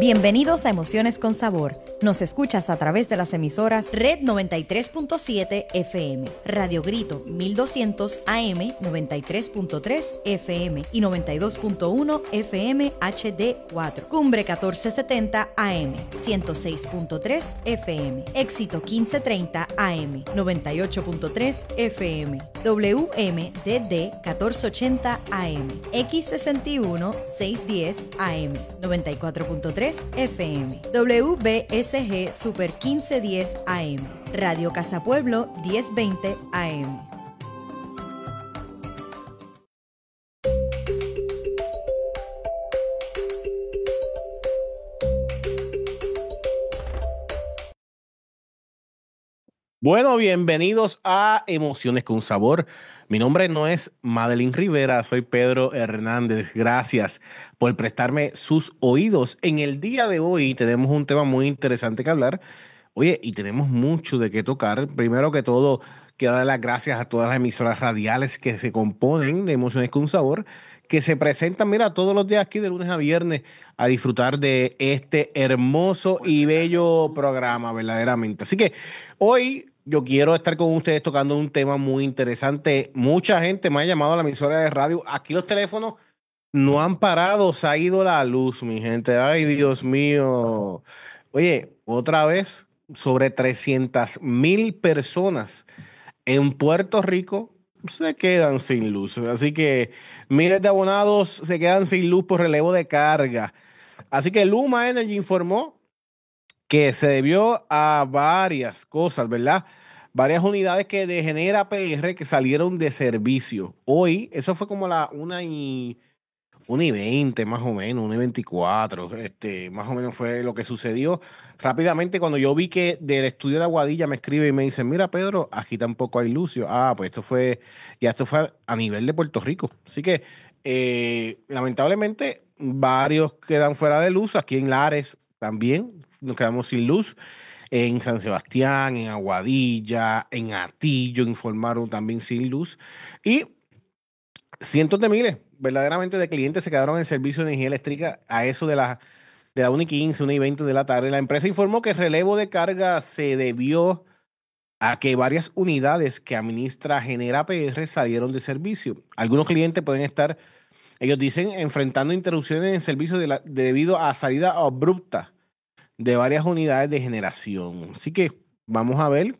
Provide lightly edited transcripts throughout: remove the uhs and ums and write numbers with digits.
Bienvenidos a Emociones con Sabor. Nos escuchas a través de las emisoras Red 93.7 FM, Radio Grito 1200 AM 93.3 FM y 92.1 FM HD4, Cumbre 1470 AM 106.3 FM, Éxito 1530 AM 98.3 FM, WMDD 1480 AM, X61 610 AM 94.3 FM, WBSG Super 1510 AM, Radio Casa Pueblo 1020 AM. Bueno, bienvenidos a Emociones con Sabor. Mi nombre no es Madeline Rivera, soy Pedro Hernández. Gracias por prestarme sus oídos. En el día de hoy tenemos un tema muy interesante que hablar. Oye, y tenemos mucho de qué tocar. Primero que todo, quiero dar las gracias a todas las emisoras radiales que se componen de Emociones con Sabor, que se presentan, mira, todos los días aquí de lunes a viernes a disfrutar de este hermoso y bello programa, verdaderamente. Así que hoy yo quiero estar con ustedes tocando un tema muy interesante. Mucha gente me ha llamado a la emisora de radio. Aquí los teléfonos no han parado, se ha ido la luz, mi gente. Ay, Dios mío. Oye, otra vez, sobre 300,000 personas en Puerto Rico se quedan sin luz. Así que miles de abonados se quedan sin luz por relevo de carga. Así que Luma Energy informó que se debió a varias cosas, ¿verdad? Varias unidades que de Genera PR que salieron de servicio. Hoy, eso fue como la 1:20 más o menos, 1:24, más o menos fue lo que sucedió. Rápidamente, cuando yo vi que del estudio de Aguadilla me escribe y me dice, mira Pedro, aquí tampoco hay lucio. Ah, pues esto fue a nivel de Puerto Rico. Así que, lamentablemente, varios quedan fuera de luz. Aquí en Lares también nos quedamos sin luz. En San Sebastián, en Aguadilla, en Atillo informaron también sin luz. Y cientos de miles, verdaderamente, de clientes se quedaron en servicio de energía eléctrica a eso de la 1:15, 1:20 de la tarde. La empresa informó que el relevo de carga se debió a que varias unidades que administra Genera PR salieron de servicio. Algunos clientes pueden estar, ellos dicen, enfrentando interrupciones en servicio debido a salida abrupta de varias unidades de generación. Así que vamos a ver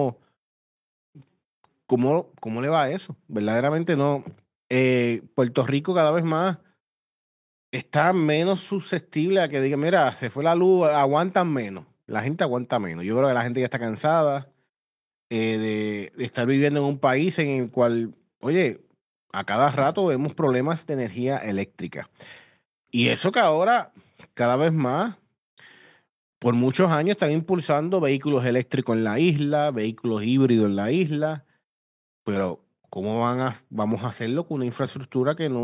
cómo le va a eso. Verdaderamente no. Puerto Rico cada vez más está menos susceptible a que diga, mira, se fue la luz, aguantan menos. La gente aguanta menos. Yo creo que la gente ya está cansada de estar viviendo en un país en el cual, oye, a cada rato vemos problemas de energía eléctrica. Y eso que ahora, cada vez más, por muchos años están impulsando vehículos eléctricos en la isla, vehículos híbridos en la isla, pero ¿cómo vamos a hacerlo con una infraestructura que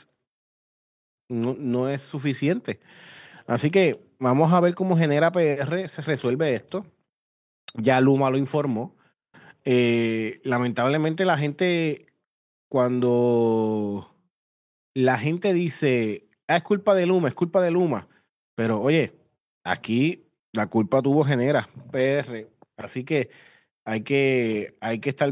no es suficiente? Así que vamos a ver cómo Genera PR se resuelve esto. Ya Luma lo informó. Lamentablemente cuando la gente dice, es culpa de Luma, es culpa de Luma, pero oye, aquí la culpa tuvo Genera PR. Así que hay que estar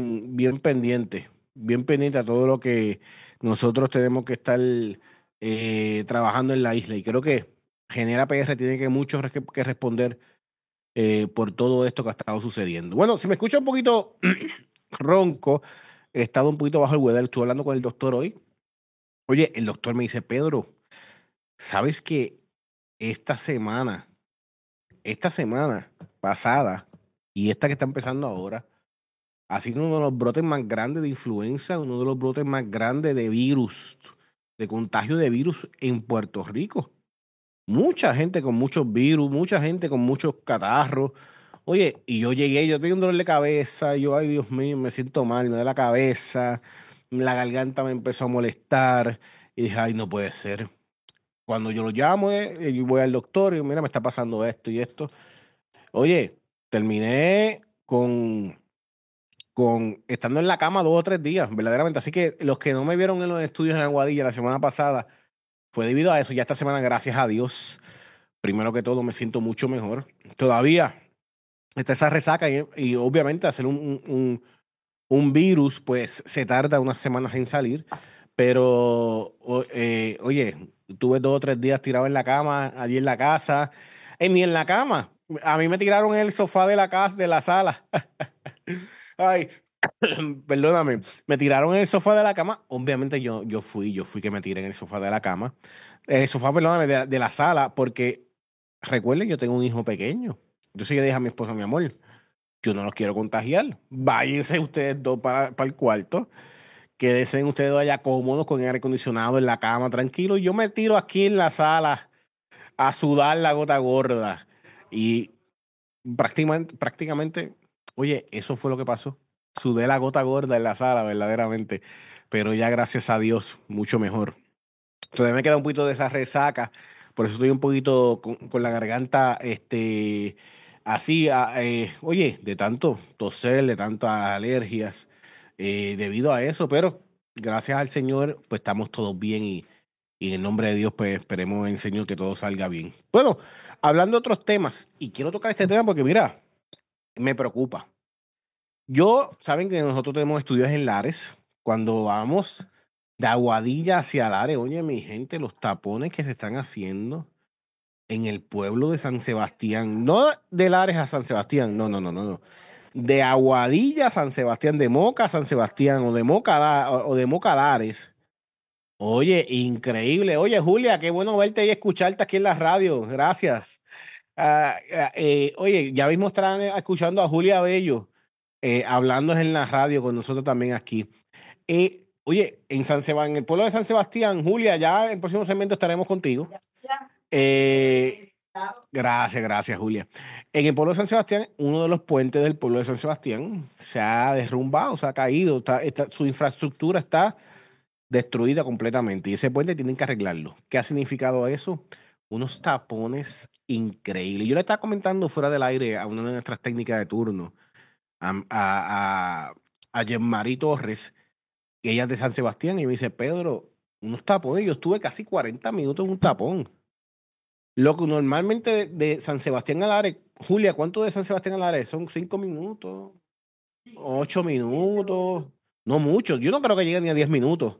bien pendiente a todo lo que nosotros tenemos que estar trabajando en la isla. Y creo que Genera PR tiene que responder por todo esto que ha estado sucediendo. Bueno, si me escucha un poquito ronco, he estado un poquito bajo el weather, estuve hablando con el doctor hoy. Oye, el doctor me dice, Pedro, ¿sabes que esta semana, esta semana pasada y esta que está empezando ahora, ha sido uno de los brotes más grandes de influenza, uno de los brotes más grandes de virus, de contagio de virus en Puerto Rico? Mucha gente con muchos virus, mucha gente con muchos catarros. Oye, y yo tengo un dolor de cabeza, yo, ay Dios mío, me siento mal, me duele la cabeza, la garganta me empezó a molestar, y dije, ay, no puede ser. Cuando yo lo llamo, yo voy al doctor y digo, mira, me está pasando esto y esto. Oye, terminé estando en la cama 2 o 3 días, verdaderamente. Así que los que no me vieron en los estudios en Aguadilla la semana pasada, fue debido a eso. Ya esta semana, gracias a Dios, primero que todo me siento mucho mejor. Todavía está esa resaca y obviamente hacer un virus, pues se tarda unas semanas en salir, pero oye, tuve 2 o 3 días tirado en la cama, allí en la casa, ni en la cama. A mí me tiraron en el sofá de la casa, de la sala. Ay, perdóname, me tiraron en el sofá de la cama. Obviamente yo fui que me tiré en el sofá de la cama. El sofá, perdóname, de la sala, porque recuerden, yo tengo un hijo pequeño. Entonces yo le dije a mi esposa, mi amor, yo no los quiero contagiar. Váyanse ustedes dos para el cuarto. Quédense ustedes allá cómodos con el aire acondicionado en la cama, tranquilo. Y yo me tiro aquí en la sala a sudar la gota gorda. Y prácticamente, oye, eso fue lo que pasó. Sudé la gota gorda en la sala, verdaderamente. Pero ya gracias a Dios, mucho mejor. Todavía me queda un poquito de esa resaca. Por eso estoy un poquito con la garganta, así, oye, de tanto toser, de tantas alergias, debido a eso. Pero gracias al Señor, pues estamos todos bien y en el nombre de Dios, pues esperemos en Señor que todo salga bien. Bueno, hablando de otros temas, y quiero tocar este tema porque, mira, me preocupa. Saben que nosotros tenemos estudios en Lares. Cuando vamos de Aguadilla hacia Lares, oye, mi gente, los tapones que se están haciendo en el pueblo de San Sebastián, no de Lares a San Sebastián, no, no, no, no, no. De Aguadilla a San Sebastián, de Moca a San Sebastián, o de Moca o de Moca a Lares. Oye, increíble. Oye, Julia, qué bueno verte y escucharte aquí en la radio. Gracias. Oye, ya mismo están escuchando a Julia Bello hablando en la radio con nosotros también aquí. Oye, en el pueblo de San Sebastián, Julia, ya en el próximo segmento estaremos contigo. Gracias, Julia. En el pueblo de San Sebastián, uno de los puentes del pueblo de San Sebastián se ha derrumbado, se ha caído, su infraestructura está destruida completamente y ese puente tienen que arreglarlo. ¿Qué ha significado eso? Unos tapones increíbles. Yo le estaba comentando fuera del aire a una de nuestras técnicas de turno, a Jean-Marie Torres, que ella es de San Sebastián, y me dice, Pedro, unos tapones, yo estuve casi 40 minutos en un tapón. Lo que normalmente de San Sebastián a Lares, Julia, ¿cuánto de San Sebastián a Lares? ¿Son 5 minutos? 8 minutos. No mucho. Yo no creo que llegue ni a 10 minutos.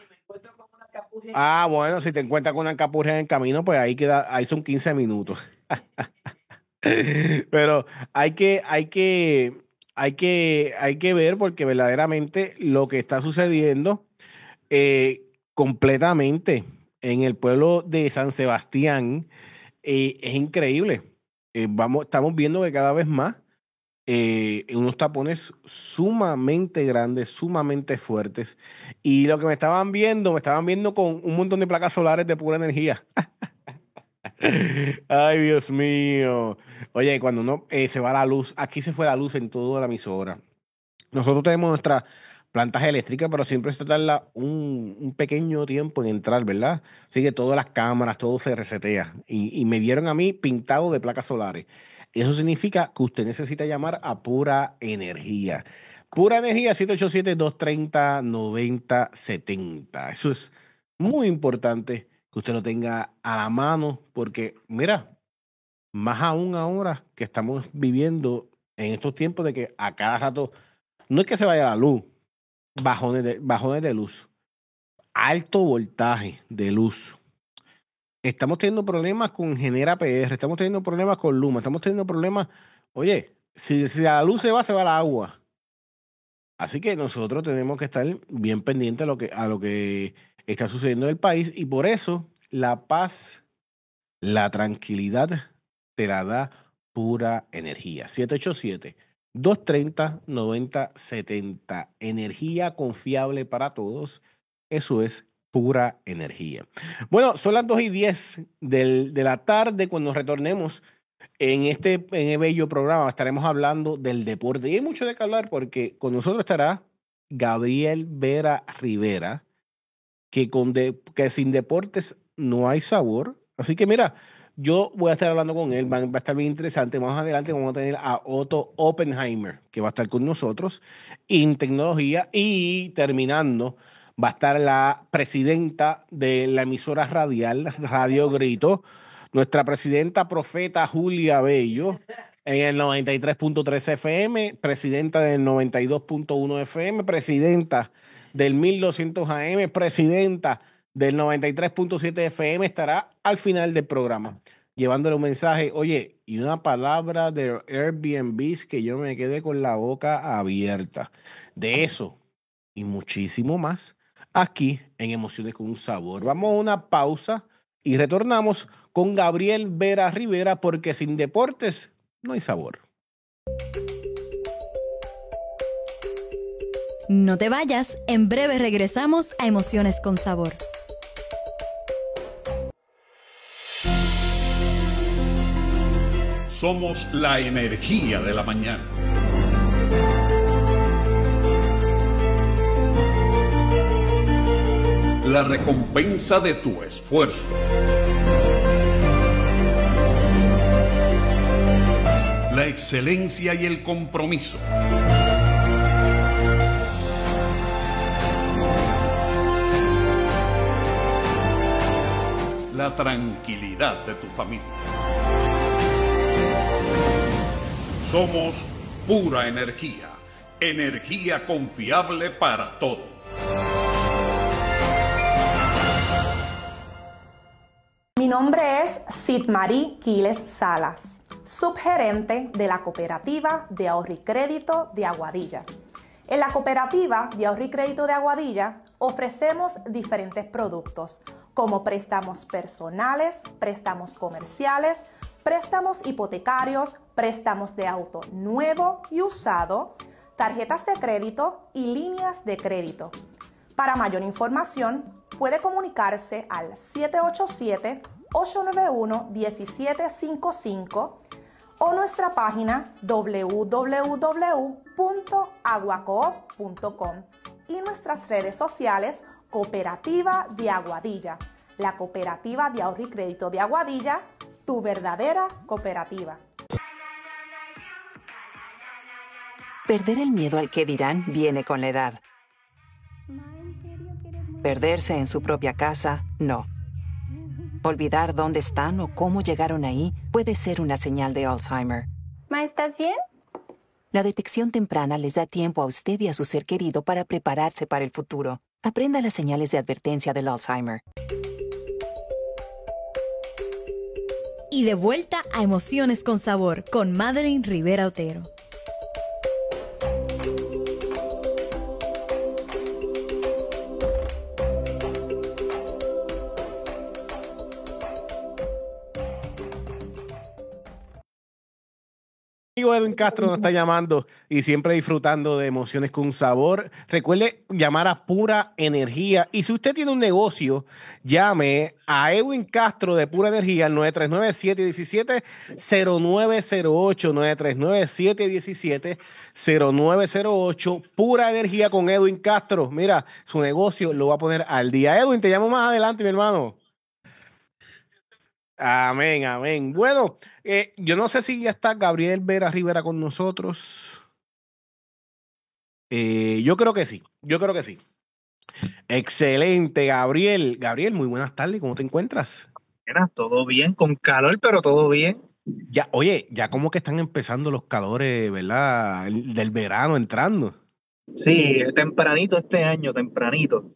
Bueno, si te encuentras con una capurria en el camino, pues ahí son 15 minutos. Pero hay que ver porque verdaderamente lo que está sucediendo completamente en el pueblo de San Sebastián es increíble. Estamos viendo que cada vez más unos tapones sumamente grandes, sumamente fuertes. Y lo que me estaban viendo con un montón de placas solares de pura energía. Ay, Dios mío. Oye, cuando uno se va la luz, aquí se fue la luz en toda la emisora. Nosotros tenemos nuestras plantas eléctricas, pero siempre se tarda un pequeño tiempo en entrar, ¿verdad? Así que todas las cámaras, todo se resetea. Y me vieron a mí pintado de placas solares. Eso significa que usted necesita llamar a Pura Energía. Pura Energía, 787-230-9070. Eso es muy importante que usted lo tenga a la mano, porque mira, más aún ahora que estamos viviendo en estos tiempos de que a cada rato no es que se vaya la luz, bajones de luz, alto voltaje de luz. Estamos teniendo problemas con Genera PR, estamos teniendo problemas con Luma, estamos teniendo problemas. Oye, si la luz se va el agua. Así que nosotros tenemos que estar bien pendientes a lo que está sucediendo en el país y por eso la paz, la tranquilidad te la da Pura Energía. 787-230-9070. Energía confiable para todos. Eso es Pura Energía. Bueno, son las 2:10 de la tarde cuando retornemos en el bello programa. Estaremos hablando del deporte. Y hay mucho de qué hablar porque con nosotros estará Gabriel Vera Rivera, que sin deportes no hay sabor. Así que mira, yo voy a estar hablando con él, va a estar bien interesante. Más adelante vamos a tener a Otto Oppenheimer, que va a estar con nosotros en tecnología. Y terminando, va a estar la presidenta de la emisora radial, Radio Grito, nuestra presidenta profeta Julia Bello en el 93.3 FM, presidenta del 92.1 FM, presidenta del 1200 AM, presidenta del 93.7 FM, estará al final del programa llevándole un mensaje. Oye, y una palabra de Airbnb que yo me quedé con la boca abierta. De eso y muchísimo más aquí en Emociones con un Sabor. Vamos a una pausa y retornamos con Gabriel Vera Rivera, porque sin deportes no hay sabor. No te vayas, en breve regresamos a Emociones con Sabor. Somos la energía de la mañana. La recompensa de tu esfuerzo. La excelencia y el compromiso. La tranquilidad de tu familia. Somos pura energía, energía confiable para todos. Mi nombre es Sidmarí Quiles Salas, subgerente de la Cooperativa de Ahorro y Crédito de Aguadilla. En la Cooperativa de Ahorro y Crédito de Aguadilla ofrecemos diferentes productos como préstamos personales, préstamos comerciales, préstamos hipotecarios, préstamos de auto nuevo y usado, tarjetas de crédito y líneas de crédito. Para mayor información, puede comunicarse al 787-891-1755 o nuestra página www.aguacoop.com y nuestras redes sociales Cooperativa de Aguadilla, la Cooperativa de Ahorro y Crédito de Aguadilla, tu verdadera cooperativa. Perder el miedo al que dirán viene con la edad. Perderse en su propia casa, no. Olvidar dónde están o cómo llegaron ahí puede ser una señal de Alzheimer. Ma, ¿estás bien? La detección temprana les da tiempo a usted y a su ser querido para prepararse para el futuro. Aprenda las señales de advertencia del Alzheimer. Y de vuelta a Emociones con Sabor con Madeline Rivera Otero. Edwin Castro nos está llamando y siempre disfrutando de Emociones con Sabor. Recuerde llamar a Pura Energía. Y si usted tiene un negocio, llame a Edwin Castro de Pura Energía al 939-717-0908. 939-717-0908. Pura Energía con Edwin Castro. Mira, su negocio lo va a poner al día. Edwin, te llamo más adelante, mi hermano. Amén, amén. Bueno, yo no sé si ya está Gabriel Vera Rivera con nosotros. Yo creo que sí, yo creo que sí. Excelente, Gabriel. Gabriel, muy buenas tardes, ¿cómo te encuentras? Todo bien, con calor, pero todo bien. Ya, oye, ya como que están empezando los calores, ¿verdad? Del verano entrando. Sí, tempranito este año, tempranito.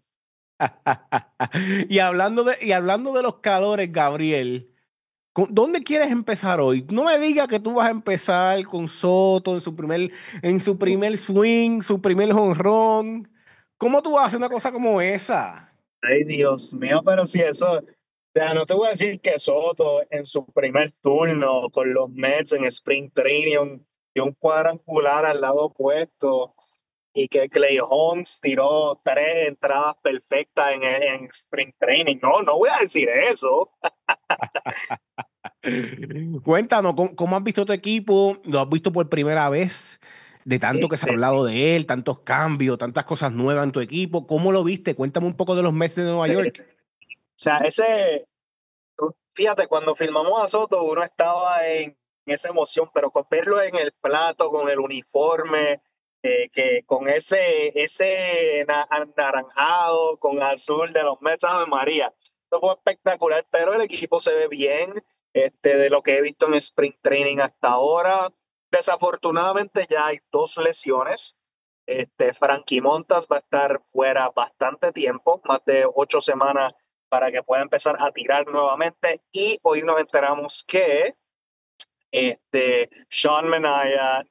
Y hablando de los calores, Gabriel, ¿dónde quieres empezar hoy? No me digas que tú vas a empezar con Soto en su primer swing, su primer jonrón. ¿Cómo tú vas a hacer una cosa como esa? Ay, Dios mío, pero si eso, o sea, no te voy a decir que Soto en su primer turno con los Mets en Spring Training dio un cuadrangular al lado opuesto y que Clay Holmes tiró 3 entradas perfectas en Spring Training. No voy a decir eso. Cuéntanos, ¿cómo has visto tu equipo? ¿Lo has visto por primera vez? De tanto que se ha hablado de él, tantos cambios, tantas cosas nuevas en tu equipo. ¿Cómo lo viste? Cuéntame un poco de los Mets de Nueva York. O sea, fíjate, cuando filmamos a Soto, uno estaba en esa emoción, pero con verlo en el plato, con el uniforme, que con ese anaranjado, con azul de los Mets, Ave María, eso fue espectacular, pero el equipo se ve bien. de lo que he visto en Spring Training hasta ahora. Desafortunadamente ya hay 2 lesiones. Frankie Montas va a estar fuera bastante tiempo, más de 8 semanas, para que pueda empezar a tirar nuevamente. Y hoy nos enteramos que Sean Manaea,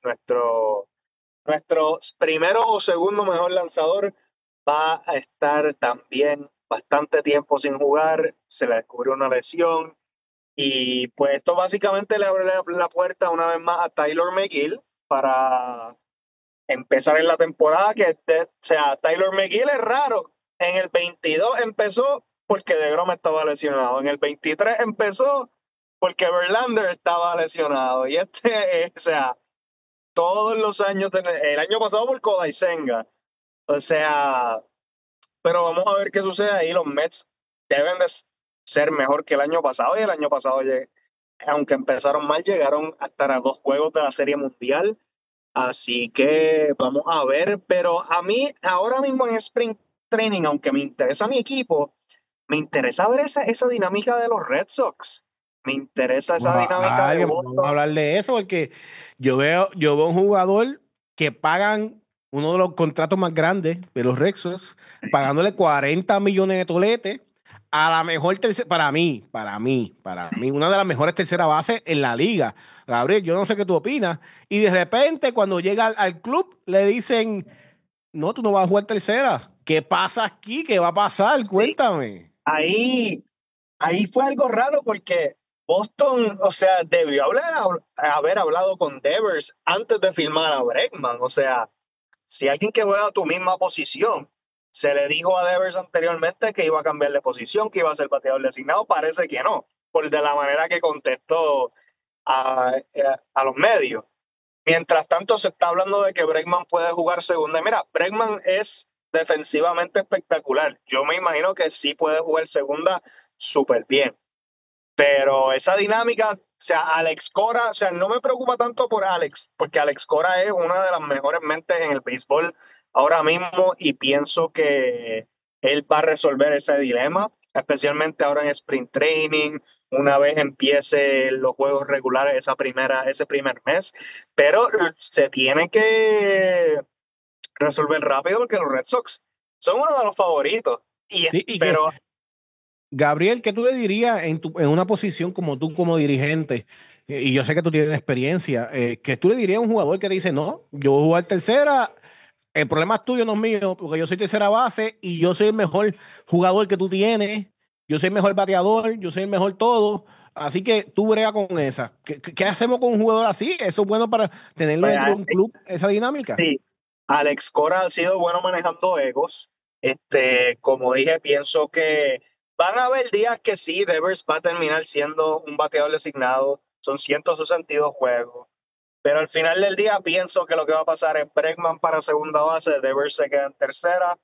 nuestro primero o segundo mejor lanzador, va a estar también bastante tiempo sin jugar. Se le descubrió una lesión. Y pues esto básicamente le abre la puerta una vez más a Tyler McGill para empezar en la temporada. O sea, Tyler McGill es raro. En el 22 empezó porque DeGrom estaba lesionado. En el 23 empezó porque Verlander estaba lesionado. Y o sea, todos los años, el año pasado por Kodai Senga. O sea, pero vamos a ver qué sucede ahí. Los Mets deben de ser mejor que el año pasado. Y el año pasado, aunque empezaron mal, llegaron a estar a 2 juegos de la Serie Mundial. Así que vamos a ver. Pero a mí, ahora mismo en Spring Training, aunque me interesa mi equipo, me interesa ver esa dinámica de los Red Sox. Me interesa esa dinámica de Vamos a Boston. hablar de eso porque yo veo un jugador que pagan uno de los contratos más grandes de los Red Sox, pagándole 40 millones de toletes a la mejor tercera, para mí, una de las mejores terceras bases en la liga. Gabriel, yo no sé qué tú opinas. Y de repente, cuando llega al club, le dicen, no, tú no vas a jugar tercera. ¿Qué pasa aquí? ¿Qué va a pasar? Sí. Cuéntame. Ahí fue algo raro porque Boston, o sea, debió haber hablado con Devers antes de firmar a Bregman. O sea, si alguien que juega tu misma posición, se le dijo a Devers anteriormente que iba a cambiar de posición, que iba a ser bateador designado, parece que no, por de la manera que contestó a los medios. Mientras tanto, se está hablando de que Bregman puede jugar segunda. Y mira, Bregman es defensivamente espectacular. Yo me imagino que sí puede jugar segunda súper bien. Pero esa dinámica, o sea, Alex Cora, o sea, no me preocupa tanto por Alex, porque Alex Cora es una de las mejores mentes en el béisbol ahora mismo y pienso que él va a resolver ese dilema, especialmente ahora en Sprint Training, una vez empiece los juegos regulares ese primer mes, pero se tiene que resolver rápido porque los Red Sox son uno de los favoritos. Sí, y que Pero Gabriel, ¿qué tú le dirías en una posición como tú, como dirigente? Y yo sé que tú tienes experiencia. ¿Qué tú le dirías a un jugador que te dice, no, yo voy a jugar tercera, el problema es tuyo, no es mío, porque yo soy tercera base y yo soy el mejor jugador que tú tienes, yo soy el mejor bateador, yo soy el mejor todo, así que tú brega con esa. ¿Qué hacemos con un jugador así? ¿Eso es bueno para tenerlo pues, dentro de un club, esa dinámica? sí, Alex Cora ha sido bueno manejando egos. Como dije, pienso que van a haber días que sí, Devers va a terminar siendo un bateador designado. Son 162 juegos. Pero al final del día pienso que lo que va a pasar es Bregman para segunda base, Devers se queda en tercera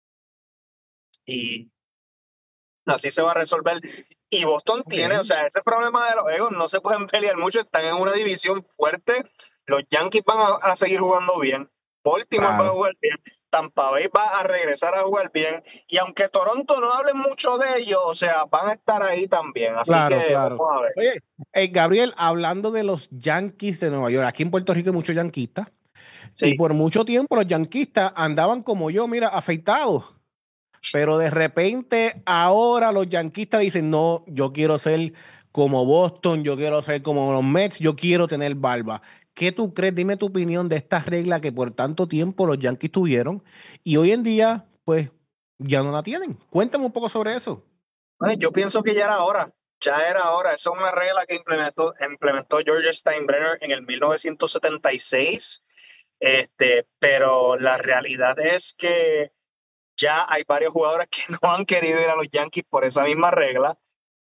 y así se va a resolver. Y Boston tiene, o Ok. sea, ese problema de los egos no se pueden pelear mucho, están en una división fuerte. Los Yankees van a seguir jugando bien, Baltimore va a Claro, jugar bien, Tampa Bay va a regresar a jugar bien. Y aunque Toronto no hable mucho de ellos, o sea, van a estar ahí también. Así claro, que claro. vamos a ver. Oye, Gabriel, hablando de los Yankees de Nueva York, aquí en Puerto Rico hay muchos yanquistas, y Sí, por mucho tiempo los yanquistas andaban como yo, mira, afeitados. Pero de repente ahora los yanquistas dicen, no, yo quiero ser como Boston, yo quiero ser como los Mets, yo quiero tener barba. ¿Qué tú crees? Dime tu opinión de esta regla que por tanto tiempo los Yankees tuvieron y hoy en día, pues, ya no la tienen. Cuéntame un poco sobre eso. bueno, yo pienso que ya era hora. Esa es una regla que implementó George Steinbrenner en el 1976. Pero la realidad es que ya hay varios jugadores que no han querido ir a los Yankees por esa misma regla.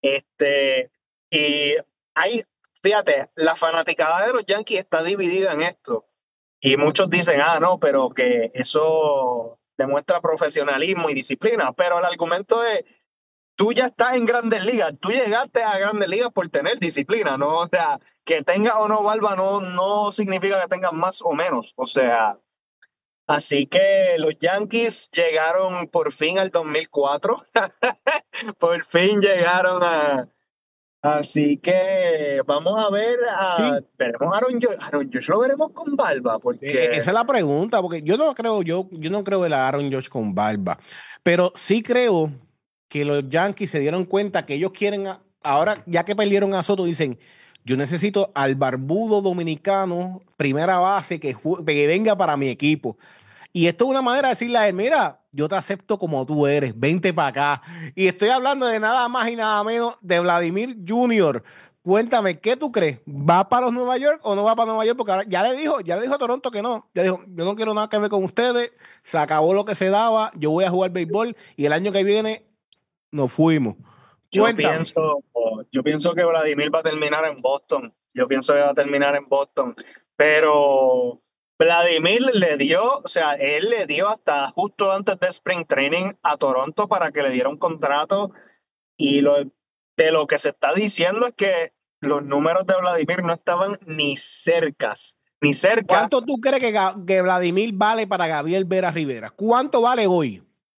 Y hay, fíjate, la fanaticada de los Yankees está dividida en esto. Y muchos dicen, no, pero que eso demuestra profesionalismo y disciplina. Pero el argumento es, tú ya estás en Grandes Ligas, tú llegaste a Grandes Ligas por tener disciplina, ¿no? O sea, que tenga o no barba no significa que tengas más o menos. O sea, así que los Yankees llegaron por fin al 2004. Por fin llegaron Así que vamos a ver, Sí. veremos a Aaron Judge. Aaron Judge lo veremos con barba, porque Esa es la pregunta, porque yo no creo el Aaron Judge con barba, pero sí creo que los Yankees se dieron cuenta que ellos quieren, ahora ya que perdieron a Soto, dicen, yo necesito al barbudo dominicano, primera base, que venga para mi equipo. Y esto es una manera de decirle a él, mira, yo te acepto como tú eres, vente para acá. Y estoy hablando de nada más y nada menos de Vladimir Jr. Cuéntame, ¿qué tú crees? ¿Va para los Nueva York o no va para Nueva York? Porque ahora ya le dijo a Toronto que no. Ya dijo, yo no quiero nada que ver con ustedes. Se acabó lo que se daba. Yo voy a jugar béisbol y el año que viene nos fuimos. yo Cuéntame. pienso, yo pienso que Vladimir va a terminar en Boston. Yo pienso que va a terminar en Boston. Pero Vladimir le dio, o sea, él le dio hasta justo antes de Spring Training a Toronto para que le diera un contrato. Y de lo que se está diciendo es que los números de Vladimir no estaban ni cercas, ni cerca. ¿Cuánto tú crees que Vladimir vale para Gabriel Vera Rivera? ¿Cuánto vale hoy?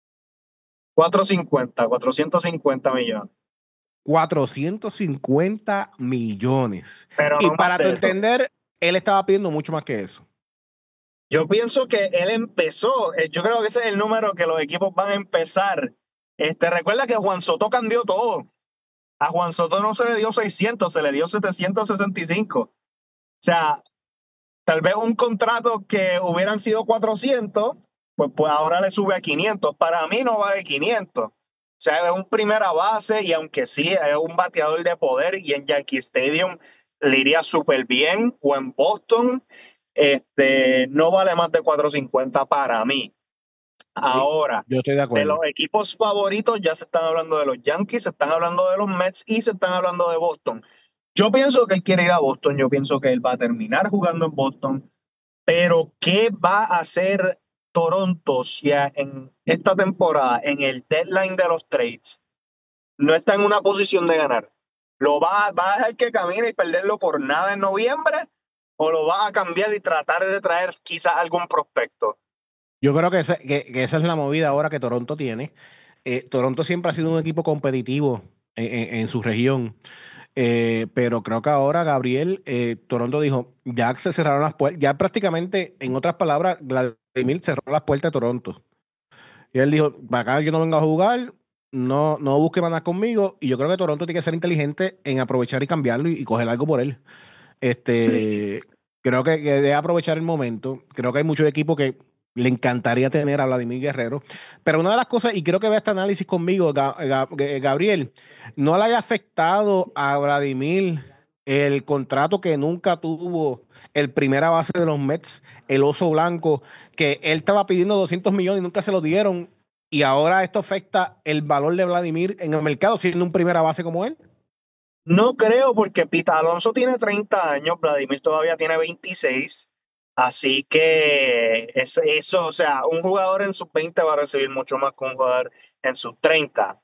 450 millones. 450 millones. Pero Y no más para tu de eso. entender, él estaba pidiendo mucho más que eso. Yo pienso que él empezó, yo creo que ese es el número que los equipos van a empezar. Recuerda que Juan Soto cambió todo. A Juan Soto no se le dio 600, se le dio 765. O sea, tal vez un contrato que hubieran sido 400, pues ahora le sube a 500. Para mí no vale 500. O sea, es un primera base y aunque sí es un bateador de poder y en Yankee Stadium le iría súper bien o en Boston, no vale más de 450 para mí. Sí, Ahora, yo estoy de de acuerdo. los equipos favoritos ya se están hablando de los Yankees, se están hablando de los Mets y se están hablando de Boston. Yo pienso que él quiere ir a Boston, yo pienso que él va a terminar jugando en Boston, pero ¿qué va a hacer Toronto si en esta temporada, en el deadline de los trades, no está en una posición de ganar? ¿Va a dejar que camine y perderlo por nada en noviembre? ¿O lo va a cambiar y tratar de traer quizás algún prospecto? Yo creo que esa es la movida ahora que Toronto tiene. Toronto siempre ha sido un equipo competitivo en su región. Pero creo que ahora, Gabriel, Toronto dijo, ya se cerraron las puertas, ya prácticamente, en otras palabras, Vladimir cerró las puertas de Toronto. Y él dijo, para acá yo no vengo a jugar, no busque maná conmigo. Y yo creo que Toronto tiene que ser inteligente en aprovechar y cambiarlo y coger algo por él. Sí. Este, creo que debe aprovechar el momento. Creo que hay muchos equipos que le encantaría tener a Vladimir Guerrero. Pero una de las cosas, y creo que ve este análisis conmigo, Gabriel, no le haya afectado a Vladimir el contrato que nunca tuvo el primera base de los Mets, el oso blanco, que él estaba pidiendo 200 millones y nunca se lo dieron. Y ahora esto afecta el valor de Vladimir en el mercado, siendo un primera base como él. No creo porque Pete Alonso tiene 30 años, Vladimir todavía tiene 26, así que eso, o sea, un jugador en sus 20 va a recibir mucho más que un jugador en sus 30.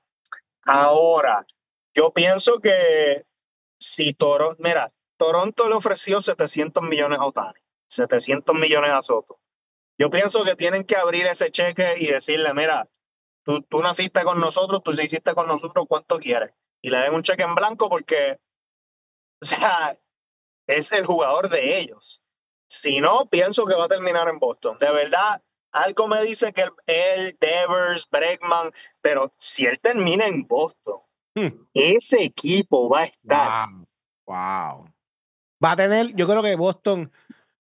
Ahora, yo pienso que si mira, Toronto le ofreció 700 millones a Ohtani, 700 millones a Soto. Yo pienso que tienen que abrir ese cheque y decirle, mira, tú naciste con nosotros, tú hiciste con nosotros, ¿cuánto quieres? Y le den un cheque en blanco porque, o sea, es el jugador de ellos. Si no, pienso que va a terminar en Boston. De verdad, algo me dice que él Devers, Bregman, pero si él termina en Boston, Hmm. ese equipo va a estar. Wow, wow. Va a tener, yo creo que Boston,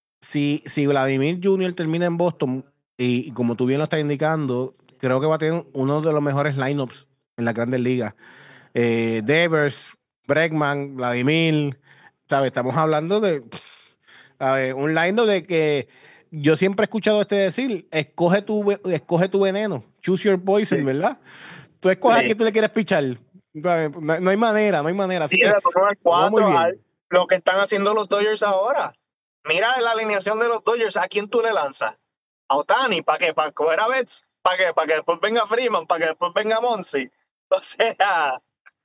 si Vladimir Jr. termina en Boston, y como tú bien lo estás indicando, creo que va a tener uno de los mejores lineups en la Grandes Ligas. Devers, Bregman, Vladimir, ¿sabes? Estamos hablando de un lineup de que yo siempre he escuchado decir, escoge tu veneno, choose your poison, Sí, ¿verdad? Tú escoges a sí. quién tú le quieres pichar. ¿Sabes? No hay manera, no hay manera. Así Sí, de que tono al lo veo muy 4, bien. lo que están haciendo los Dodgers ahora. Mira la alineación de los Dodgers, ¿a quién tú le lanzas? ¿A Ohtani? ¿Para qué? ¿Para coger a Betts? ¿Para qué? ¿Para que después venga Freeman? ¿Para que después venga Monsi? O sea,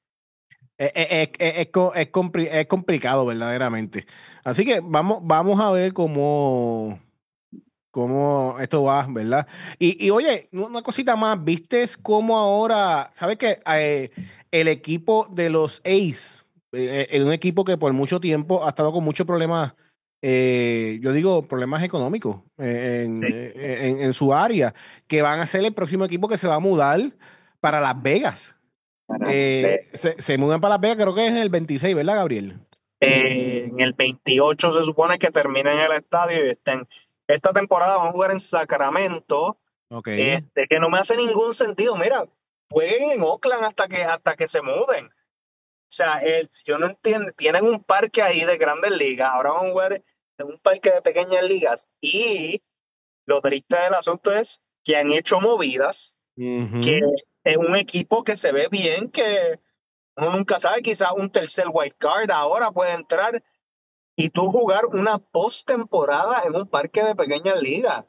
Es complicado, verdaderamente. Así que vamos a ver cómo esto va, ¿verdad? Y oye, una cosita más, ¿vistes cómo ahora, sabes que el equipo de los A's, en un equipo que por mucho tiempo ha estado con muchos problemas, yo digo problemas económicos Sí, en su área, que van a ser el próximo equipo que se va a mudar para Las Vegas. para ver. Se mudan para Las Vegas, creo que es en el 26, ¿verdad, Gabriel? En el 28 se supone que terminen el estadio y estén. Esta temporada van a jugar en Sacramento, Ok. que no me hace ningún sentido. Mira, jueguen en Oakland hasta que se muden. O sea, yo no entiendo, tienen un parque ahí de grandes ligas, ahora van a jugar en un parque de pequeñas ligas y lo triste del asunto es que han hecho movidas, que Ujú. es un equipo que se ve bien, que uno nunca sabe, quizás un tercer wild card ahora puede entrar y tú jugar una postemporada en un parque de pequeñas ligas.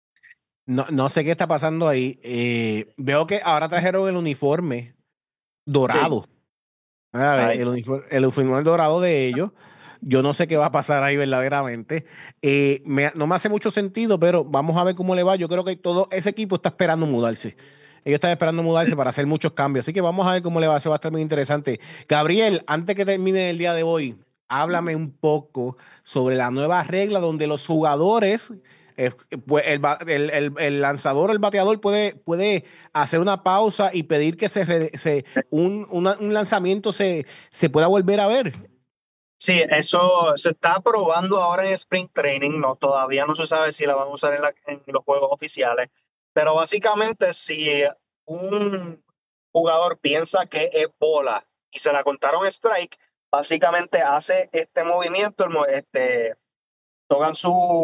No sé qué está pasando ahí. Veo que ahora trajeron el uniforme Sí, dorado. A ver, ay, el uniforme dorado de ellos. Yo no sé qué va a pasar ahí verdaderamente. No me hace mucho sentido, pero vamos a ver cómo le va. Yo creo que todo ese equipo está esperando mudarse. Ellos están esperando mudarse para hacer muchos cambios. Así que vamos a ver cómo le va. Se va a estar muy interesante. Gabriel, antes que termine el día de hoy, háblame un poco sobre la nueva regla donde los jugadores, pues el lanzador o el bateador puede hacer una pausa y pedir que un lanzamiento se pueda volver a ver. sí, eso se está probando ahora en Spring Training, no, todavía no se sabe si la van a usar en los juegos oficiales, pero básicamente si un jugador piensa que es bola y se la contaron strike, básicamente hace este movimiento, tocan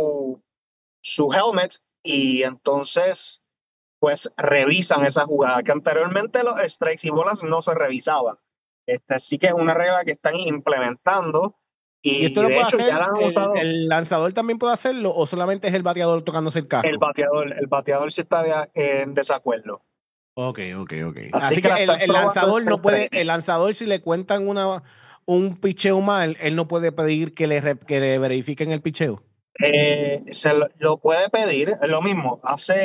su helmet y entonces pues revisan esa jugada, que anteriormente los strikes y bolas no se revisaban. Sí que es una regla que están implementando ¿Y esto y lo de puede hecho ya hacer? la han usado ¿El lanzador también puede hacerlo o solamente es el bateador tocándose el el casco? bateador. El bateador sí está en desacuerdo. Ok, ok, ok. Así Así que que la están el probando en lanzador Spring no puede, Training. el lanzador si le cuentan un picheo mal, él no puede pedir que le verifiquen el picheo. Lo puede pedir, es lo mismo,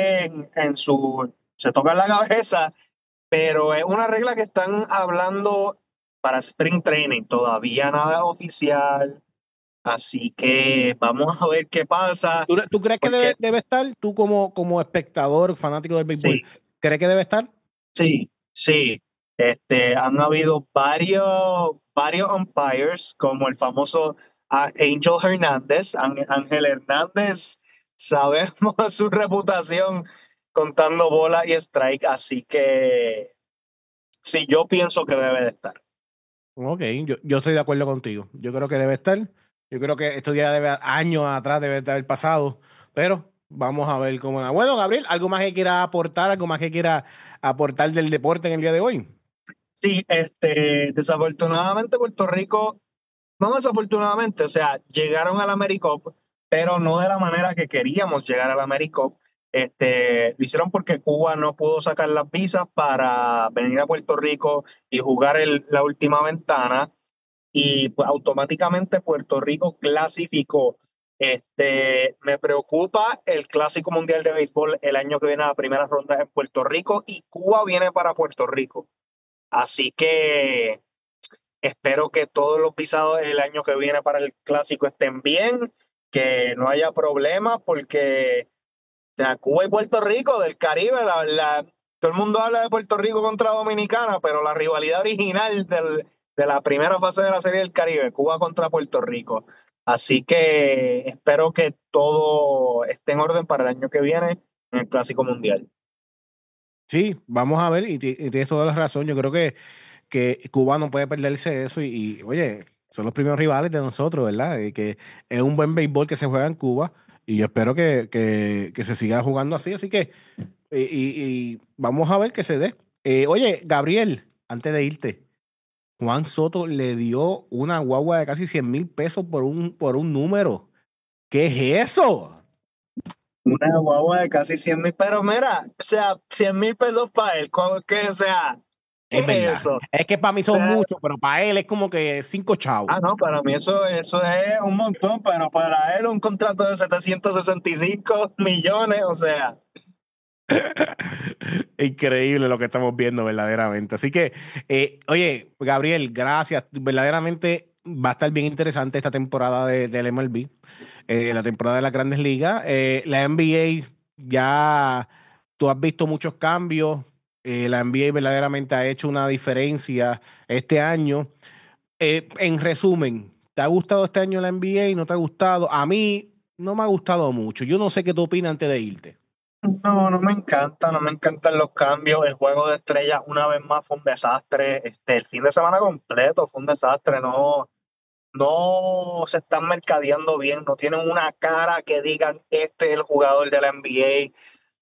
se toca la cabeza, pero es una regla que están hablando para Spring Training, todavía nada oficial. Así que vamos a ver qué pasa, ¿Tú crees que porque debe estar, tú como espectador, fanático del béisbol, sí, crees que debe estar? sí, sí. Han habido varios umpires, como el famoso Angel Hernández. Ángel Hernández, sabemos su reputación contando bola y strike, así que sí, yo pienso que debe de estar. Ok, yo estoy de acuerdo contigo. Yo creo que debe estar. Yo creo que esto ya años atrás debe de haber pasado, pero vamos a ver cómo. Bueno, Gabriel, ¿algo más que quiera aportar, algo más que quiera aportar del deporte en el día de hoy? Sí, desafortunadamente Puerto Rico, no desafortunadamente, o sea, llegaron al AmeriCup, pero no de la manera que queríamos llegar al AmeriCup. Lo hicieron porque Cuba no pudo sacar las visas para venir a Puerto Rico y jugar la última ventana y pues, automáticamente Puerto Rico clasificó. Me preocupa el Clásico Mundial de Béisbol el año que viene a la primera ronda en Puerto Rico y Cuba viene para Puerto Rico. Así que espero que todos los visados el año que viene para el clásico estén bien, que no haya problemas, porque Cuba y Puerto Rico del Caribe, todo el mundo habla de Puerto Rico contra Dominicana, pero la rivalidad original de la primera fase de la Serie del Caribe, Cuba contra Puerto Rico. Así que espero que todo esté en orden para el año que viene en el Clásico Mundial. Sí, vamos a ver, y tienes toda la razón. Yo creo que Cuba no puede perderse eso, oye, son los primeros rivales de nosotros, ¿verdad? Y que es un buen béisbol que se juega en Cuba, y yo espero que se siga jugando así que, y vamos a ver que se dé. Oye, Gabriel, antes de irte, Juan Soto le dio una guagua de casi 100,000 pesos por un número. ¿Qué es eso? Una guagua de casi 100,000, pero mira, o sea, 100,000 pesos para él, ¿qué? O sea, ¿qué Es es verdad. eso? O Es que para mí son sea, muchos, pero para él es como que 5 chavos. no, para mí eso es un montón, pero para él un contrato de 765 millones, o sea, Increíble lo que estamos viendo verdaderamente. Así que, oye, Gabriel, gracias. Verdaderamente va a estar bien interesante esta temporada del MLB, la temporada de las Grandes Ligas. La NBA ya, tú has visto muchos cambios. La NBA verdaderamente ha hecho una diferencia este año. En resumen, ¿te ha gustado este año la NBA? ¿No te ha gustado? A mí no me ha gustado mucho. Yo no sé qué tú opinas antes de irte. No, no me encanta, no me encantan los cambios. El juego de estrellas una vez más fue un desastre. El fin de semana completo fue un desastre. No, no se están mercadeando bien, no tienen una cara que digan este es el jugador de la NBA.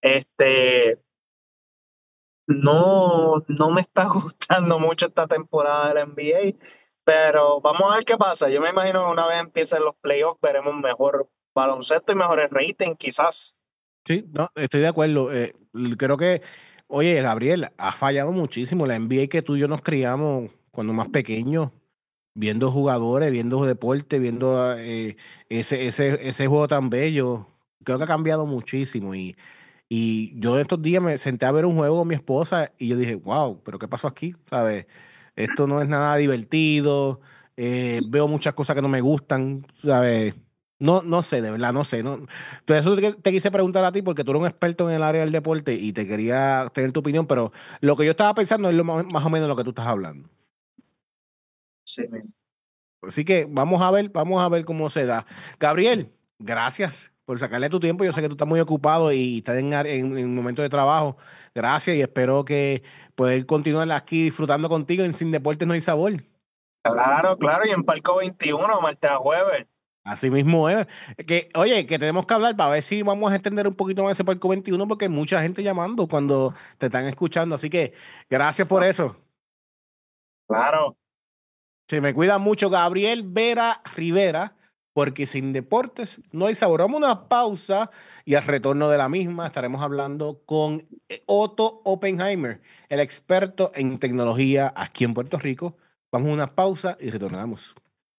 No, no me está gustando mucho esta temporada de la NBA, pero vamos a ver qué pasa. Yo me imagino que una vez empiecen los playoffs veremos mejor baloncesto y mejores ratings, quizás. Sí, no, estoy de acuerdo. Creo que, oye, Gabriel, ha fallado muchísimo. La NBA que tú y yo nos criamos cuando más pequeños, viendo jugadores, viendo deporte, viendo ese juego tan bello. Creo que ha cambiado muchísimo. Y yo estos días me senté a ver un juego con mi esposa y yo dije, wow, pero ¿qué pasó aquí? ¿Sabes? Esto no es nada divertido. Veo muchas cosas que no me gustan, ¿sabes? No, no sé, de verdad, no sé. No. Pero eso te quise preguntar a ti porque tú eres un experto en el área del deporte y te quería tener tu opinión, pero lo que yo estaba pensando es más o menos lo que tú estás hablando. Sí. Así que vamos a ver cómo se da. Gabriel, gracias por sacarle tu tiempo. Yo sé que tú estás muy ocupado y estás en un momento de trabajo. Gracias y espero que poder continuar aquí disfrutando contigo en Sin Deportes No Hay Sabor. Claro, claro, y en Palco 21, martes a jueves. Así mismo es. Que, oye, que tenemos que hablar para ver si vamos a extender un poquito más ese Palco 21 porque hay mucha gente llamando cuando te están escuchando. Así que gracias por eso. Claro. Se me cuida mucho Gabriel Vera Rivera, porque sin deportes no hay sabor. Vamos a una pausa y al retorno de la misma estaremos hablando con Otto Oppenheimer, el experto en tecnología aquí en Puerto Rico. Vamos a una pausa y retornamos.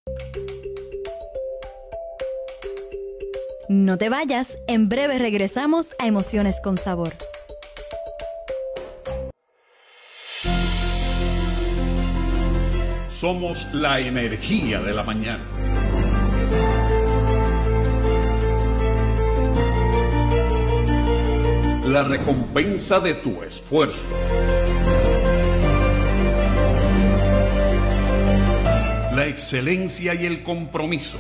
No te vayas, en breve regresamos a Emociones con Sabor. Somos la energía de la mañana. La recompensa de tu esfuerzo. La excelencia y el compromiso.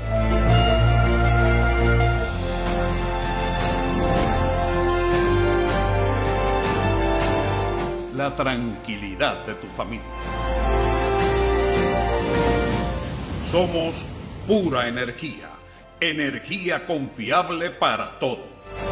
La tranquilidad de tu familia. Somos pura energía, energía confiable para todos.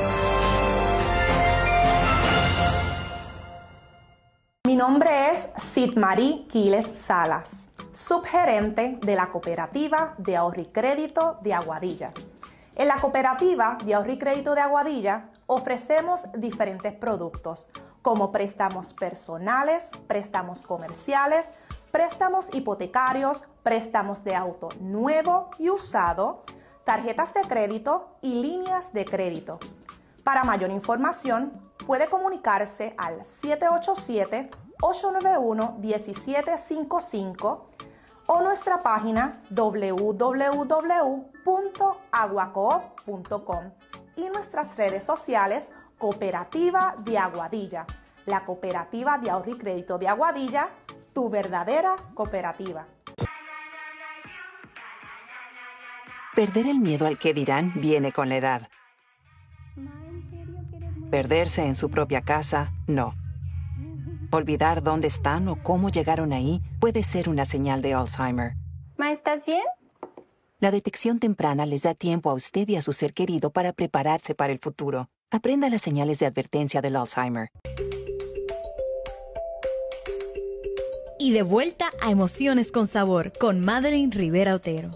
Mi nombre es Sitmarí Quiles Salas, subgerente de la Cooperativa de Ahorro y Crédito de Aguadilla. En la Cooperativa de Ahorro y Crédito de Aguadilla ofrecemos diferentes productos como préstamos personales, préstamos comerciales, préstamos hipotecarios, préstamos de auto nuevo y usado, tarjetas de crédito y líneas de crédito. Para mayor información, puede comunicarse al 787-891-1755 o nuestra página www.aguacoop.com y nuestras redes sociales Cooperativa de Aguadilla, la Cooperativa de Ahorro y Crédito de Aguadilla, tu verdadera cooperativa. Perder el miedo al que dirán viene con la edad. Perderse en su propia casa, no. Olvidar dónde están o cómo llegaron ahí puede ser una señal de Alzheimer. Ma, ¿estás bien? La detección temprana les da tiempo a usted y a su ser querido para prepararse para el futuro. Aprenda las señales de advertencia del Alzheimer. Y de vuelta a Emociones con Sabor con Madeline Rivera Otero.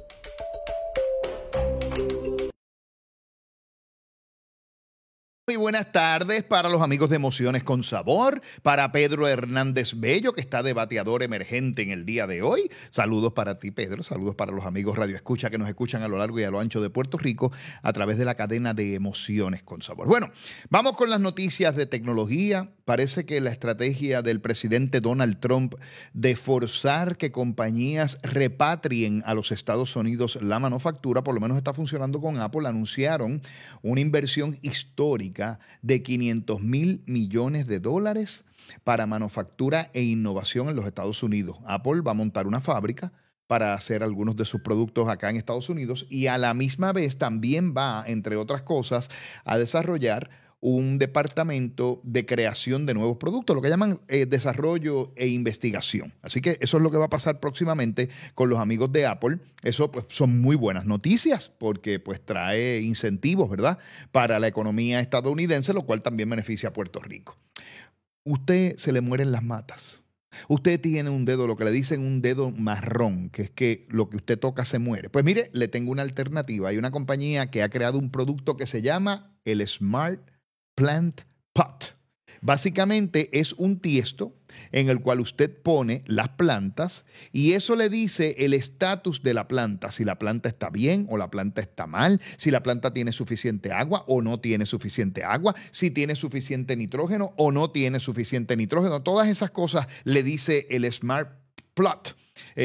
Muy buenas tardes. felicidades para los amigos de Emociones con Sabor, para Pedro Hernández Bello, que está de bateador emergente en el día de hoy. Saludos para ti, Pedro. Saludos para los amigos Radio Escucha que nos escuchan a lo largo y a lo ancho de Puerto Rico a través de la cadena de Emociones con Sabor. Bueno, vamos con las noticias de tecnología. Parece que la estrategia del presidente Donald Trump de forzar que compañías repatrien a los Estados Unidos la manufactura, por lo menos está funcionando con Apple. Anunciaron una inversión histórica de $500 millones para manufactura e innovación en los Estados Unidos. Apple va a montar una fábrica para hacer algunos de sus productos acá en Estados Unidos y a la misma vez también va, entre otras cosas, a desarrollar un departamento de creación de nuevos productos, lo que llaman desarrollo e investigación. Así que eso es lo que va a pasar próximamente con los amigos de Apple. Eso pues son muy buenas noticias porque pues trae incentivos, ¿verdad?, para la economía estadounidense, lo cual también beneficia a Puerto Rico. Usted se le mueren las matas. Usted tiene un dedo, lo que le dicen un dedo marrón, que es que lo que usted toca se muere. Pues mire, le tengo una alternativa. Hay una compañía que ha creado un producto que se llama el Smart Plant Pot. Básicamente es un tiesto en el cual usted pone las plantas y eso le dice el estatus de la planta, si la planta está bien o la planta está mal, si la planta tiene suficiente agua o no tiene suficiente agua, si tiene suficiente nitrógeno o no tiene suficiente nitrógeno. Todas esas cosas le dice el Smart Pot.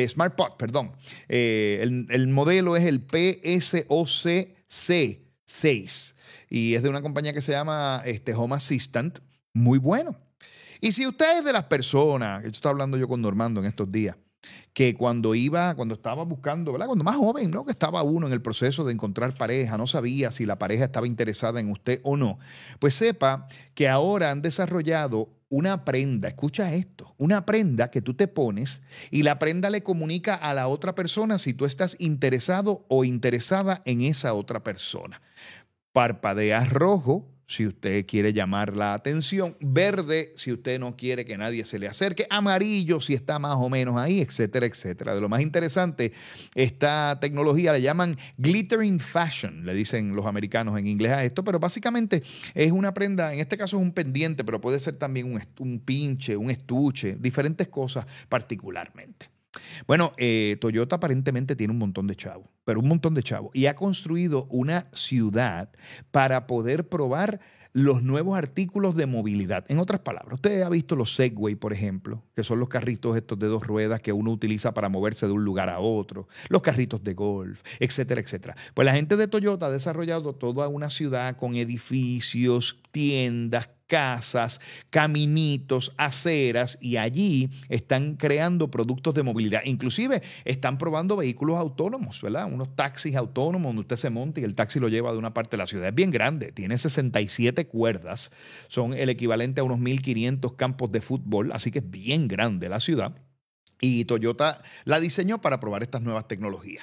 El modelo es el PSOC-C6 y es de una compañía que se llama Home Assistant. Muy bueno. Y si usted es de las personas, esto estaba hablando yo con Normando en estos días, que cuando estaba buscando, ¿verdad?, cuando más joven, ¿no?, que estaba uno en el proceso de encontrar pareja, no sabía si la pareja estaba interesada en usted o no, pues sepa que ahora han desarrollado una prenda, escucha esto, una prenda que tú te pones y la prenda le comunica a la otra persona si tú estás interesado o interesada en esa otra persona. Parpadea rojo si usted quiere llamar la atención, verde si usted no quiere que nadie se le acerque, amarillo si está más o menos ahí, etcétera, etcétera. De lo más interesante, esta tecnología le llaman glittering fashion, le dicen los americanos en inglés a esto, pero básicamente es una prenda, en este caso es un pendiente, pero puede ser también un pinche, un estuche, diferentes cosas particularmente. Bueno, Toyota aparentemente tiene un montón de chavos, pero un montón de chavos, y ha construido una ciudad para poder probar los nuevos artículos de movilidad. En otras palabras, usted ha visto los Segway, por ejemplo, que son los carritos estos de 2 ruedas que uno utiliza para moverse de un lugar a otro, los carritos de golf, etcétera, etcétera. Pues la gente de Toyota ha desarrollado toda una ciudad con edificios, tiendas, casas, caminitos, aceras, y allí están creando productos de movilidad. Inclusive están probando vehículos autónomos, ¿verdad? Unos taxis autónomos donde usted se monta y el taxi lo lleva de una parte de la ciudad. Es bien grande, tiene 67 cuerdas, son el equivalente a unos 1.500 campos de fútbol, así que es bien grande la ciudad. Y Toyota la diseñó para probar estas nuevas tecnologías.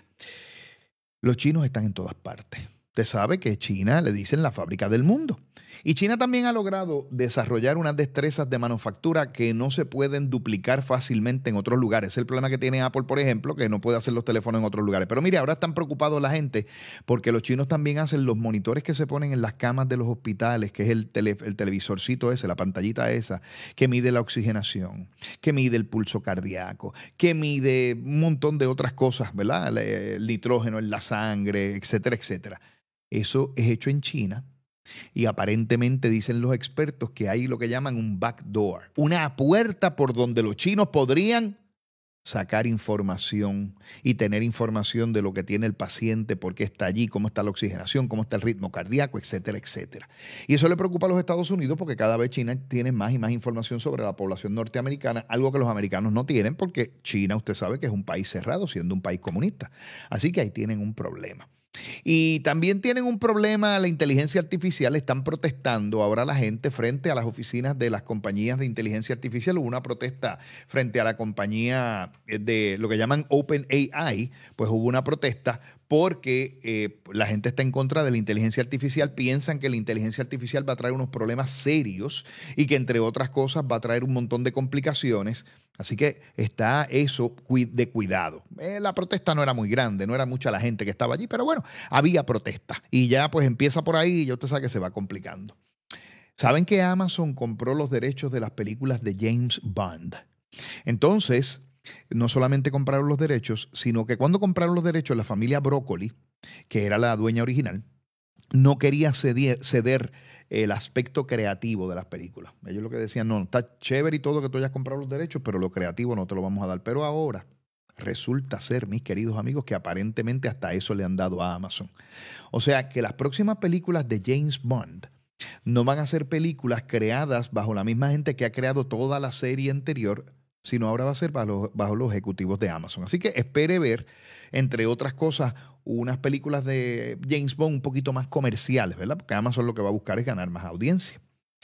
Los chinos están en todas partes. Usted sabe que China le dicen la fábrica del mundo. Y China también ha logrado desarrollar unas destrezas de manufactura que no se pueden duplicar fácilmente en otros lugares. Es el problema que tiene Apple, por ejemplo, que no puede hacer los teléfonos en otros lugares. Pero mire, ahora están preocupados la gente porque los chinos también hacen los monitores que se ponen en las camas de los hospitales, que es el televisorcito ese, la pantallita esa, que mide la oxigenación, que mide el pulso cardíaco, que mide un montón de otras cosas, ¿verdad? El nitrógeno en la sangre, etcétera, etcétera. Eso es hecho en China. Y aparentemente dicen los expertos que hay lo que llaman un backdoor, una puerta por donde los chinos podrían sacar información y tener información de lo que tiene el paciente, por qué está allí, cómo está la oxigenación, cómo está el ritmo cardíaco, etcétera, etcétera. Y eso le preocupa a los Estados Unidos porque cada vez China tiene más y más información sobre la población norteamericana, algo que los americanos no tienen porque China, usted sabe que es un país cerrado, siendo un país comunista. Así que ahí tienen un problema. Y también tienen un problema, la inteligencia artificial, están protestando ahora la gente frente a las oficinas de las compañías de inteligencia artificial. Hubo una protesta frente a la compañía de lo que llaman OpenAI, pues hubo una protesta porque la gente está en contra de la inteligencia artificial, piensan que la inteligencia artificial va a traer unos problemas serios y que entre otras cosas va a traer un montón de complicaciones. Así que está eso de cuidado. La protesta no era muy grande, no era mucha la gente que estaba allí, pero bueno, había protesta y ya pues empieza por ahí y ya usted sabe que se va complicando. Saben que Amazon compró los derechos de las películas de James Bond. Entonces, no solamente compraron los derechos, sino que cuando compraron los derechos, la familia Broccoli, que era la dueña original, no quería ceder el aspecto creativo de las películas. Ellos lo que decían, no, está chévere y todo que tú hayas comprado los derechos, pero lo creativo no te lo vamos a dar. Pero ahora resulta ser, mis queridos amigos, que aparentemente hasta eso le han dado a Amazon. O sea, que las próximas películas de James Bond no van a ser películas creadas bajo la misma gente que ha creado toda la serie anterior, sino ahora va a ser bajo los ejecutivos de Amazon. Así que espere ver, entre otras cosas, unas películas de James Bond un poquito más comerciales, ¿verdad? Porque Amazon lo que va a buscar es ganar más audiencia.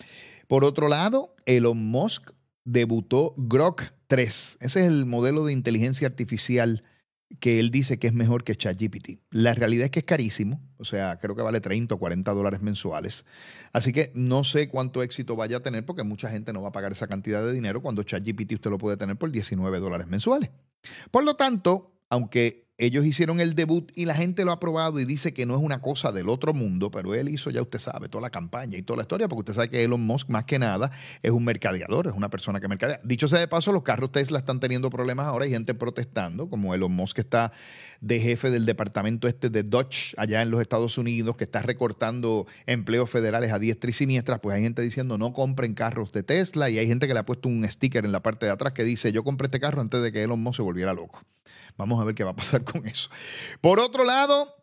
Por otro lado, Elon Musk debutó Grok 3. Ese es el modelo de inteligencia artificial que él dice que es mejor que ChatGPT. La realidad es que es carísimo, o sea, creo que vale $30 o $40 mensuales. Así que no sé cuánto éxito vaya a tener porque mucha gente no va a pagar esa cantidad de dinero cuando ChatGPT usted lo puede tener por $19 mensuales. Por lo tanto, aunque ellos hicieron el debut y la gente lo ha probado y dice que no es una cosa del otro mundo, pero él hizo, ya usted sabe, toda la campaña y toda la historia, porque usted sabe que Elon Musk, más que nada, es un mercadeador, es una persona que mercadea. Dicho sea de paso, los carros Tesla están teniendo problemas ahora, hay gente protestando, como Elon Musk está de jefe del departamento de Dodge allá en los Estados Unidos, que está recortando empleos federales a diestra y siniestra, pues hay gente diciendo no compren carros de Tesla y hay gente que le ha puesto un sticker en la parte de atrás que dice yo compré este carro antes de que Elon Musk se volviera loco. Vamos a ver qué va a pasar con eso. Por otro lado,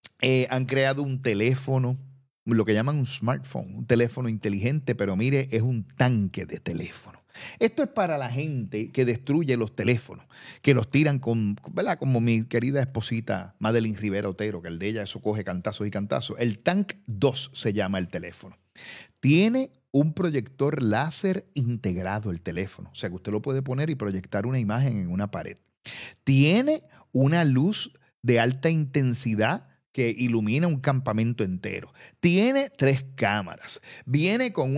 han creado un teléfono, lo que llaman un smartphone, un teléfono inteligente, pero mire, es un tanque de teléfono. Esto es para la gente que destruye los teléfonos, que los tiran con, ¿verdad? Como mi querida esposita Madeline Rivera Otero, que el de ella eso coge cantazos y cantazos. El Tank 2 se llama el teléfono. Tiene un proyector láser integrado el teléfono, o sea que usted lo puede poner y proyectar una imagen en una pared. Tiene una luz de alta intensidad que ilumina un campamento entero. Tiene 3 cámaras. Viene con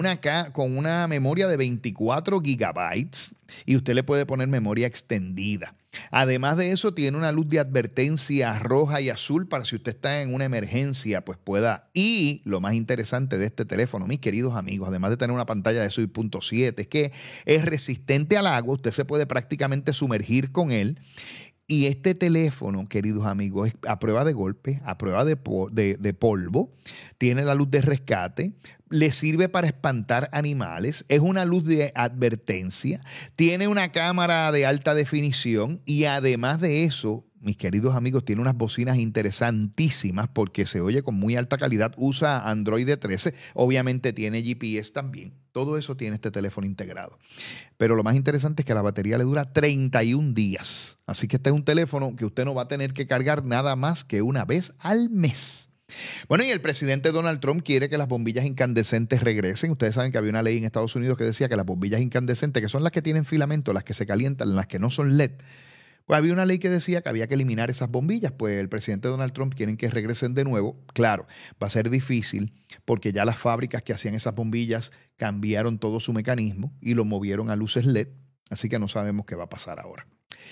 una memoria de 24 gigabytes y usted le puede poner memoria extendida. Además de eso, tiene una luz de advertencia roja y azul para si usted está en una emergencia, pues pueda. Y lo más interesante de este teléfono, mis queridos amigos, además de tener una pantalla de 6.7, es que es resistente al agua. Usted se puede prácticamente sumergir con él. Y este teléfono, queridos amigos, es a prueba de golpe, a prueba de polvo, tiene la luz de rescate, le sirve para espantar animales, es una luz de advertencia, tiene una cámara de alta definición y además de eso, mis queridos amigos, tiene unas bocinas interesantísimas porque se oye con muy alta calidad, usa Android 13, obviamente tiene GPS también. Todo eso tiene este teléfono integrado. Pero lo más interesante es que la batería le dura 31 días. Así que este es un teléfono que usted no va a tener que cargar nada más que una vez al mes. Bueno, y el presidente Donald Trump quiere que las bombillas incandescentes regresen. Ustedes saben que había una ley en Estados Unidos que decía que las bombillas incandescentes, que son las que tienen filamento, las que se calientan, las que no son LED, pues había una ley que decía que había que eliminar esas bombillas. Pues el presidente Donald Trump quiere que regresen de nuevo. Claro, va a ser difícil porque ya las fábricas que hacían esas bombillas cambiaron todo su mecanismo y lo movieron a luces LED. Así que no sabemos qué va a pasar ahora.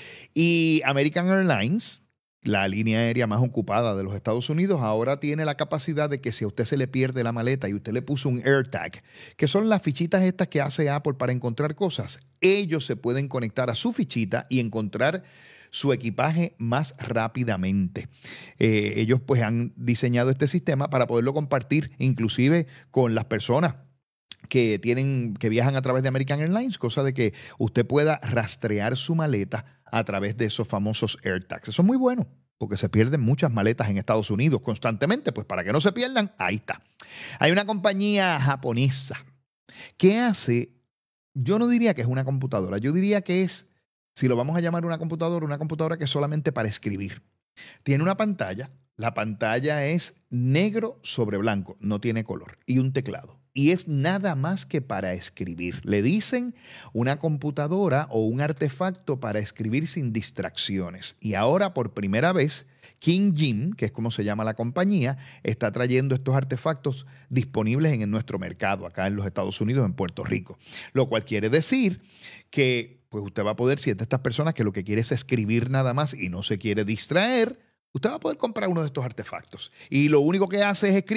Y American Airlines, la línea aérea más ocupada de los Estados Unidos, ahora tiene la capacidad de que si a usted se le pierde la maleta y usted le puso un AirTag, que son las fichitas estas que hace Apple para encontrar cosas, ellos se pueden conectar a su fichita y encontrar su equipaje más rápidamente. Ellos pues han diseñado este sistema para poderlo compartir inclusive con las personas que viajan a través de American Airlines, cosa de que usted pueda rastrear su maleta a través de esos famosos AirTags. Eso es muy bueno, porque se pierden muchas maletas en Estados Unidos constantemente, pues para que no se pierdan, ahí está. Hay una compañía japonesa que hace, yo no diría que es una computadora, yo diría que es, si lo vamos a llamar una computadora que es solamente para escribir. Tiene una pantalla, la pantalla es negro sobre blanco, no tiene color, y un teclado. Y es nada más que para escribir. Le dicen una computadora o un artefacto para escribir sin distracciones. Y ahora, por primera vez, King Jim, que es como se llama la compañía, está trayendo estos artefactos disponibles en nuestro mercado, acá en los Estados Unidos, en Puerto Rico. Lo cual quiere decir que pues usted va a poder, si es de estas personas que lo que quiere es escribir nada más y no se quiere distraer, usted va a poder comprar uno de estos artefactos. Y lo único que hace es escribir,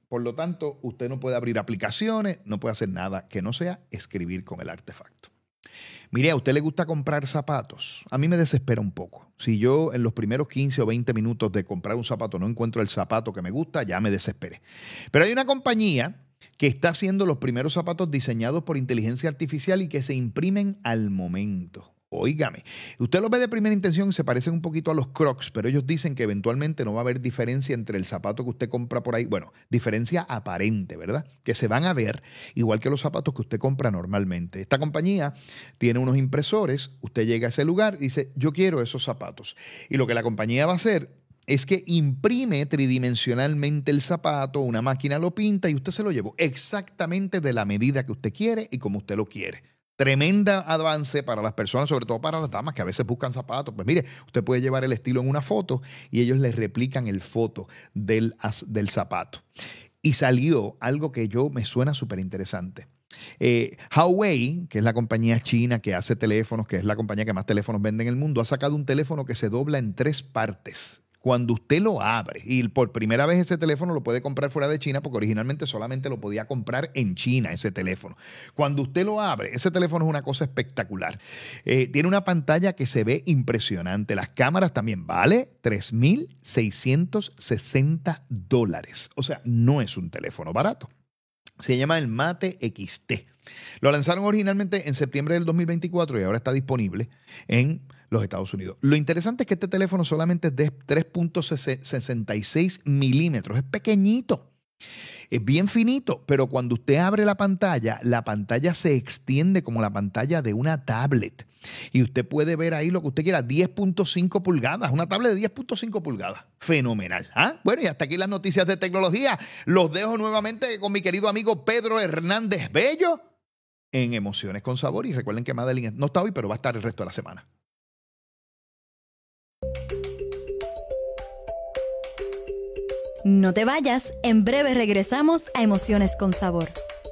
Por lo tanto, usted no puede abrir aplicaciones, no puede hacer nada que no sea escribir con el artefacto. Mire, ¿a usted le gusta comprar zapatos? A mí me desespera un poco. Si yo en los primeros 15 o 20 minutos de comprar un zapato no encuentro el zapato que me gusta, ya me desesperé. Pero hay una compañía que está haciendo los primeros zapatos diseñados por inteligencia artificial y que se imprimen al momento. Óigame, usted los ve de primera intención y se parecen un poquito a los Crocs, pero ellos dicen que eventualmente no va a haber diferencia entre el zapato que usted compra por ahí. Bueno, diferencia aparente, ¿verdad? Que se van a ver igual que los zapatos que usted compra normalmente. Esta compañía tiene unos impresores, usted llega a ese lugar y dice, yo quiero esos zapatos. Y lo que la compañía va a hacer es que imprime tridimensionalmente el zapato, una máquina lo pinta y usted se lo llevó exactamente de la medida que usted quiere y como usted lo quiere. Tremenda avance para las personas, sobre todo para las damas que a veces buscan zapatos. Pues mire, usted puede llevar el estilo en una foto y ellos les replican el foto del zapato. Y salió algo que me suena súper interesante. Huawei, que es la compañía china que hace teléfonos, que es la compañía que más teléfonos vende en el mundo, ha sacado un teléfono que se dobla en 3 partes. Cuando usted lo abre, y por primera vez ese teléfono lo puede comprar fuera de China, porque originalmente solamente lo podía comprar en China, ese teléfono. Cuando usted lo abre, ese teléfono es una cosa espectacular. Tiene una pantalla que se ve impresionante. Las cámaras también, vale $3,660. O sea, no es un teléfono barato. Se llama el Mate XT. Lo lanzaron originalmente en septiembre del 2024 y ahora está disponible en los Estados Unidos. Lo interesante es que este teléfono solamente es de 3.66 milímetros. Es pequeñito. Es bien finito, pero cuando usted abre la pantalla se extiende como la pantalla de una tablet. Y usted puede ver ahí lo que usted quiera, 10.5 pulgadas, una tablet de 10.5 pulgadas. Fenomenal. ¿Ah? Bueno, y hasta aquí las noticias de tecnología. Los dejo nuevamente con mi querido amigo Pedro Hernández Bello en Emociones con Sabor. Y recuerden que Madeline no está hoy, pero va a estar el resto de la semana. No te vayas, en breve regresamos a Emociones con Sabor.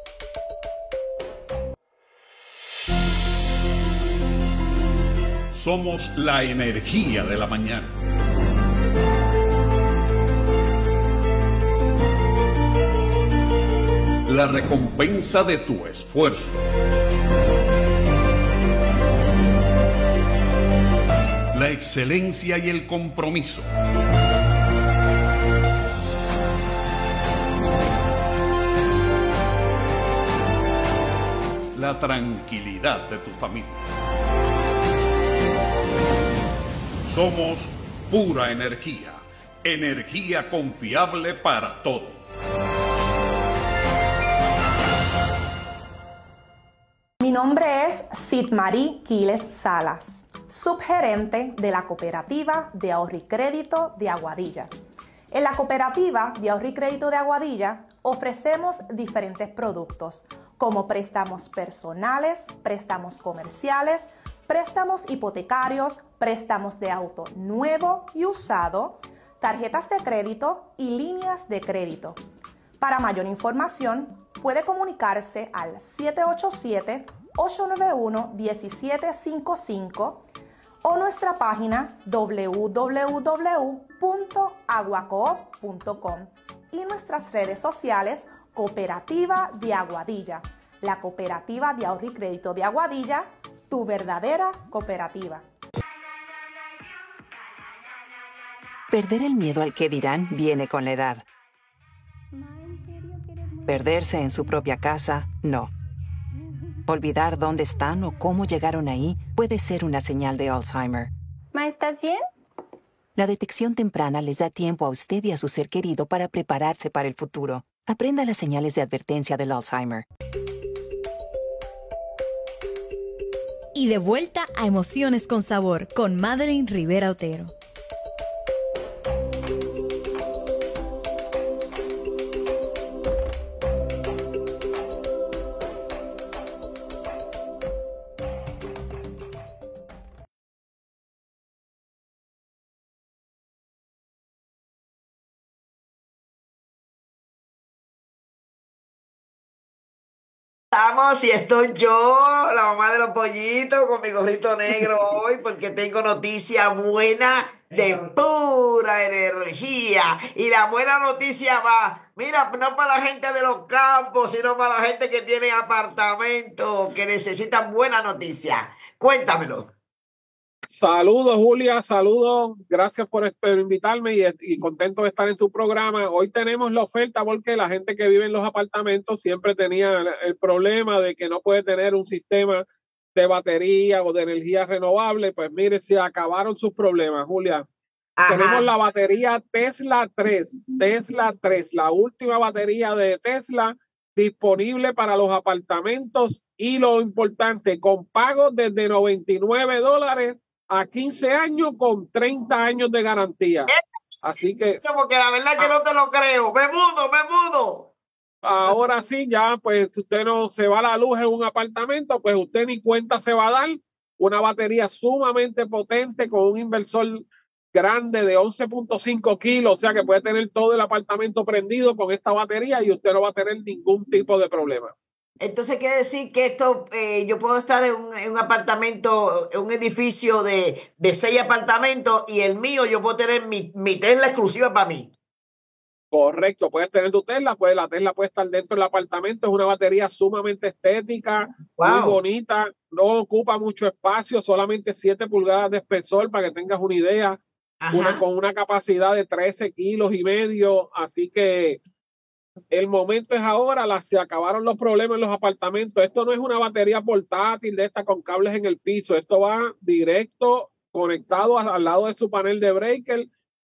Somos la energía de la mañana. La recompensa de tu esfuerzo. La excelencia y el compromiso. La tranquilidad de tu familia. Somos pura energía, energía confiable para todos. Mi nombre es Sitmarí Quiles Salas, subgerente de la Cooperativa de Ahorro y Crédito de Aguadilla. En la Cooperativa de Ahorro y Crédito de Aguadilla ofrecemos diferentes productos como préstamos personales, préstamos comerciales, préstamos hipotecarios, préstamos de auto nuevo y usado, tarjetas de crédito y líneas de crédito. Para mayor información, puede comunicarse al 787-891-1755 o nuestra página www.aguacoop.com y nuestras redes sociales Cooperativa de Aguadilla, la Cooperativa de Ahorro y Crédito de Aguadilla, tu verdadera cooperativa. Perder el miedo al que dirán viene con la edad. Perderse en su propia casa, no. Olvidar dónde están o cómo llegaron ahí puede ser una señal de Alzheimer. Ma, ¿estás bien? La detección temprana les da tiempo a usted y a su ser querido para prepararse para el futuro. Aprenda las señales de advertencia del Alzheimer. Y de vuelta a Emociones con Sabor con Madeline Rivera Otero. Estamos y estoy yo, la mamá de los pollitos, con mi gorrito negro hoy, porque tengo noticia buena de pura energía. Y la buena noticia va Mira, no para la gente de los campos, sino para la gente que tiene apartamentos, que necesitan buena noticia. Cuéntamelo. Saludos, Julia, saludos. Gracias por invitarme y contento de estar en tu programa. Hoy tenemos la oferta porque la gente que vive en los apartamentos siempre tenía el problema de que no puede tener un sistema de batería o de energía renovable. Pues mire, se acabaron sus problemas, Julia. Tenemos Ajá. la batería Tesla 3, la última batería de Tesla disponible para los apartamentos y lo importante, con pagos desde $99 a 15 años con 30 años de garantía. Así que Eso porque la verdad que no te lo creo. Me mudo. ahora sí, ya pues si usted no se va a la luz en un apartamento, pues usted ni cuenta se va a dar. Una batería sumamente potente con un inversor grande de 11.5 kilos, o sea que puede tener todo el apartamento prendido con esta batería y usted no va a tener ningún tipo de problema. Entonces quiere decir que esto, yo puedo estar en un apartamento, en un edificio de 6 apartamentos y el mío yo puedo tener mi Tesla exclusiva para mí. Correcto, puedes tener tu Tesla, pues la Tesla puede estar dentro del apartamento, es una batería sumamente estética, muy Wow. bonita, no ocupa mucho espacio, solamente 7 pulgadas de espesor para que tengas una idea, Ajá. con una capacidad de 13 kilos y medio, así que el momento es ahora, se acabaron los problemas en los apartamentos. Esto no es una batería portátil de esta con cables en el piso, esto va directo conectado al lado de su panel de breaker.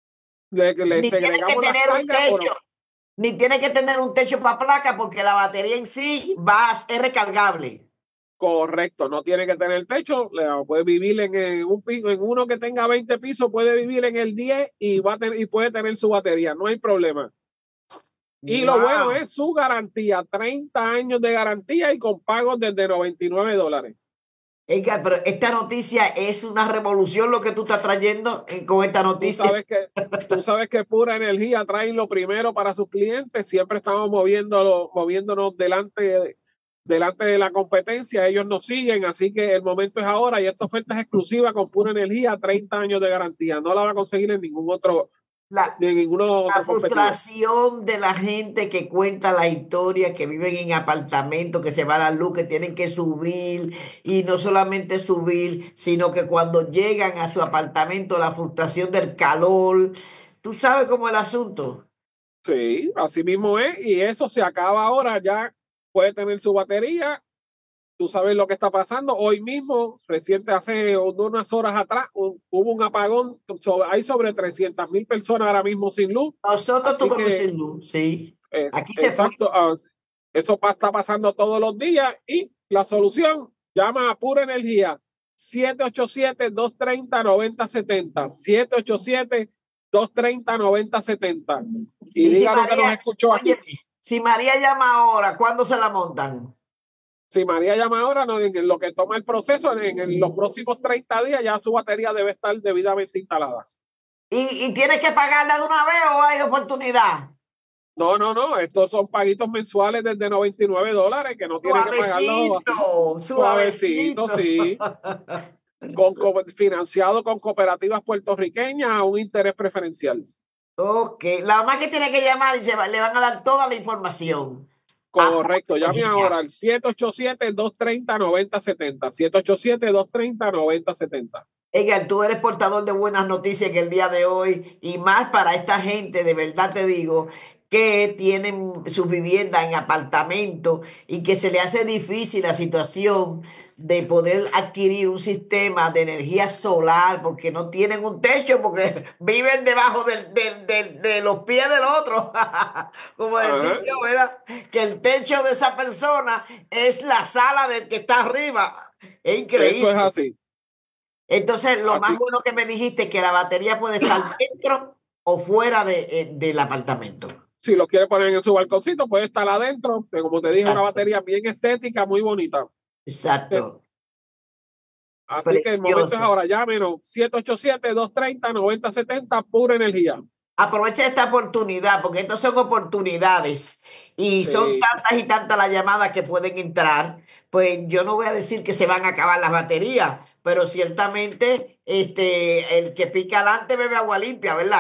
Le Ni tiene que segregamos las tener un cargas o no. techo, ni tiene que tener un techo para placa porque la batería en sí es recargable. Correcto, no tiene que tener techo, puede vivir en un piso, en uno que tenga 20 pisos, puede vivir en el 10 y y puede tener su batería, no hay problema. Y lo bueno Wow. es su garantía, 30 años de garantía y con pagos desde $99. Edgar, pero esta noticia es una revolución lo que tú estás trayendo con esta Tú noticia. tú sabes que Pura Energía trae lo primero para sus clientes, siempre estamos moviéndonos delante de la competencia, ellos nos siguen, así que el momento es ahora y esta oferta es exclusiva con Pura Energía, 30 años de garantía, no la va a conseguir en ningún otro, La, ni en ninguno la otro competidor. frustración de la gente que cuenta la historia, que viven en apartamentos, que se va la luz, que tienen que subir y no solamente subir, sino que cuando llegan a su apartamento, la frustración del calor. ¿Tú sabes cómo es el asunto? Sí, así mismo es, y eso se acaba ahora, ya puede tener su batería. Tú sabes lo que está pasando. Hoy mismo, hace unas horas atrás, hubo un apagón. Hay sobre 300,000 personas ahora mismo sin luz. Nosotros Así tuvimos que, sin luz, sí. Aquí se fue. exacto, eso está pasando todos los días. Y la solución, llama a Pura Energía, 787-230-9070. 787-230-9070. Y Y si díganos que nos María, escuchó aquí. oye, si María llama ahora, ¿cuándo se la montan? Si María llama ahora, no, en lo que toma el proceso, en los próximos 30 días ya su batería debe estar debidamente instalada. ¿Y tienes que pagarla de una vez o hay oportunidad? No, estos son paguitos mensuales desde $99, que no tiene que pagarlo así. Suavecito. Suavecito, sí. Financiado con cooperativas puertorriqueñas a un interés preferencial. Ok, la más que tiene que llamar y le van a dar toda la información. Correcto, llame Virginia. ahora al 787-230-9070. 787-230-9070. Edgar, tú eres portador de buenas noticias en el día de hoy y más para esta gente, de verdad te digo, que tienen sus viviendas en apartamentos y que se le hace difícil la situación de poder adquirir un sistema de energía solar porque no tienen un techo, porque viven debajo de los pies del otro. Como decir yo, ¿verdad? Que el techo de esa persona es la sala del que está arriba. Es increíble. Eso es así. Entonces, lo más Así. bueno que me dijiste es que la batería puede estar dentro o fuera del apartamento. Si lo quiere poner en su balconcito, puede estar adentro, que como te dije, Exacto. una batería bien estética, muy bonita. Exacto. Así que el momento es ahora, llámenos, 787-230-9070, Pura Energía. Aprovecha esta oportunidad, porque estas son oportunidades y Sí. son tantas y tantas las llamadas que pueden entrar. Pues yo no voy a decir que se van a acabar las baterías, pero ciertamente el que pica adelante bebe agua limpia, ¿verdad?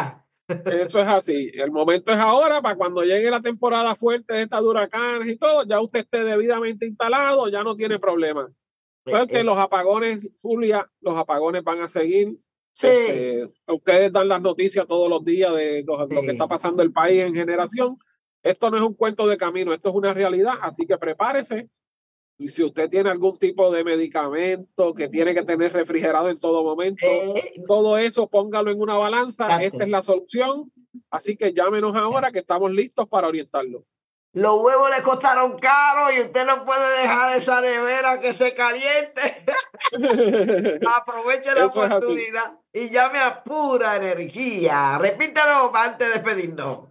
Eso es así. El momento es ahora para cuando llegue la temporada fuerte de estas huracanes y todo, ya usted esté debidamente instalado, ya no tiene problema. Porque los apagones, Julia, los apagones van a seguir. Sí, Ustedes dan las noticias todos los días de lo que está pasando el país en generación. Esto no es un cuento de camino, esto es una realidad, así que prepárese. Y si usted tiene algún tipo de medicamento que tiene que tener refrigerado en todo momento, todo eso póngalo en una balanza. Exacto. Esta es la solución. Así que llámenos ahora que estamos listos para orientarlo. Los huevos le costaron caro y usted no puede dejar esa nevera que se caliente. Aproveche la Eso es así. oportunidad y llame a Pura Energía. Repítelo antes de despedirnos.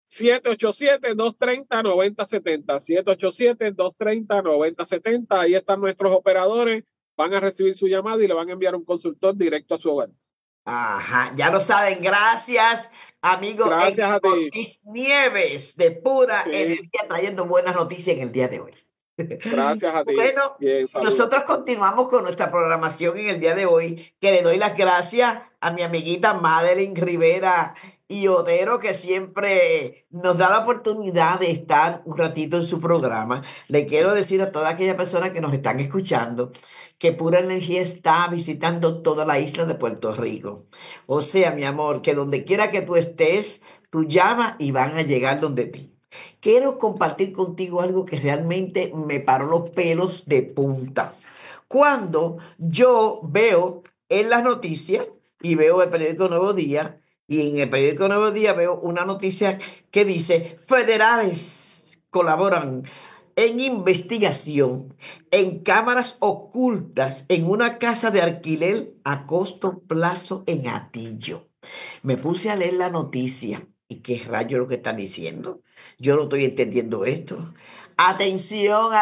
787-230-9070. 787-230-9070. Ahí están nuestros operadores. Van a recibir su llamada y le van a enviar un consultor directo a su hogar. Ajá, ya lo saben. Gracias, amigo Gracias a ti. Ortiz Nieves de Pura Sí. Energía, trayendo buenas noticias en el día de hoy. Gracias a ti. Bueno, Bien, saludos. nosotros continuamos con nuestra programación en el día de hoy, que le doy las gracias a mi amiguita Madeline Rivera y Otero, que siempre nos da la oportunidad de estar un ratito en su programa. Le quiero decir a todas aquellas personas que nos están escuchando que Pura Energía está visitando toda la isla de Puerto Rico. O sea, mi amor, que donde quiera que tú estés, tú llamas y van a llegar donde ti. Quiero compartir contigo algo que realmente me paró los pelos de punta. Cuando yo veo en las noticias y veo el periódico Nuevo Día, y en el periódico Nuevo Día veo una noticia que dice: federales colaboran en investigación en cámaras ocultas en una casa de alquiler a corto plazo en Atillo. Me puse a leer la noticia. ¿Y qué rayo es lo que están diciendo? Yo no estoy entendiendo esto. Atención,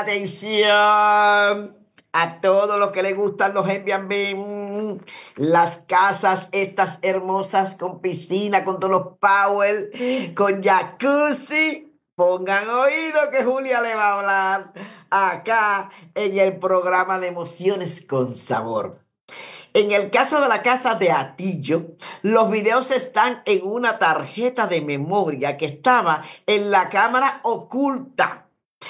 atención. A todos los que les gustan los Airbnb, las casas estas hermosas con piscina, con todos los power, con jacuzzi. Pongan oído que Julia le va a hablar acá en el programa de Emociones con Sabor. En el caso de la casa de Atillo, los videos están en una tarjeta de memoria que estaba en la cámara oculta,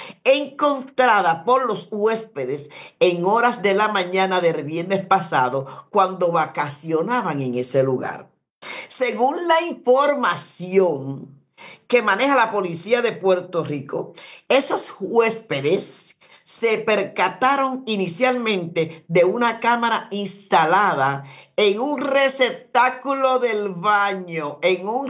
encontrada por los huéspedes en horas de la mañana del viernes pasado cuando vacacionaban en ese lugar. Según la información que maneja la policía de Puerto Rico, esos huéspedes se percataron inicialmente de una cámara instalada en un receptáculo del baño,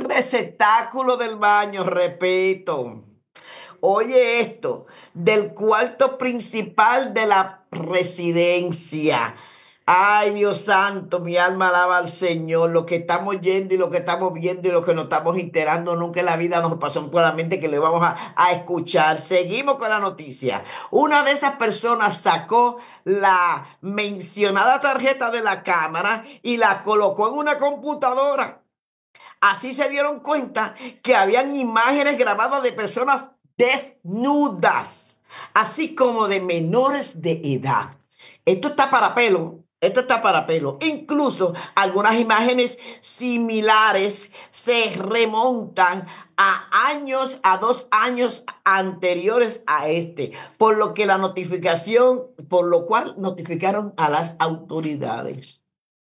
repito. Oye esto, del cuarto principal de la residencia. Ay, Dios santo, mi alma alaba al Señor. Lo que estamos yendo y lo que estamos viendo y lo que nos estamos enterando, nunca en la vida nos pasó por la mente que lo íbamos a escuchar. Seguimos con la noticia. Una de esas personas sacó la mencionada tarjeta de la cámara y la colocó en una computadora. Así se dieron cuenta que habían imágenes grabadas de personas desnudas, así como de menores de edad. Esto está para pelo. Incluso algunas imágenes similares se remontan a 2 años anteriores a este, por lo cual notificaron a las autoridades.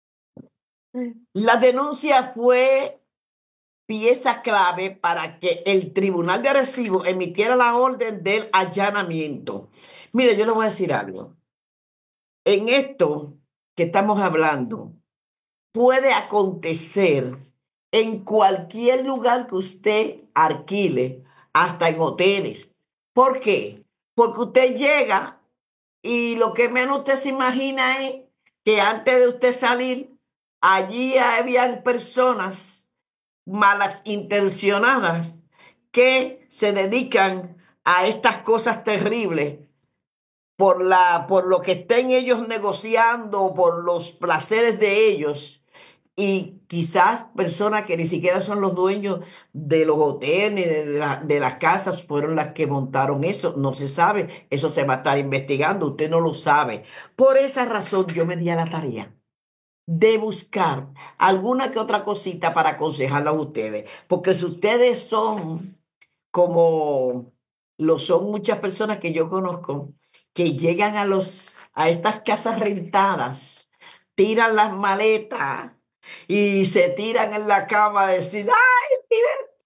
La denuncia fue pieza clave para que el Tribunal de Arecibo emitiera la orden del allanamiento. Mire, yo le voy a decir algo. En esto que estamos hablando, puede acontecer en cualquier lugar que usted alquile, hasta en hoteles. ¿Por qué? Porque usted llega y lo que menos usted se imagina es que antes de usted salir, allí habían personas malas intencionadas que se dedican a estas cosas terribles por lo que estén ellos negociando, por los placeres de ellos, y quizás personas que ni siquiera son los dueños de los hoteles, de las casas, fueron las que montaron eso. No se sabe, eso se va a estar investigando, usted no lo sabe. Por esa razón yo me di a la tarea de buscar alguna que otra cosita para aconsejarlos a ustedes. Porque si ustedes son como lo son muchas personas que yo conozco, que llegan a estas casas rentadas, tiran las maletas y se tiran en la cama a decir, ¡ay,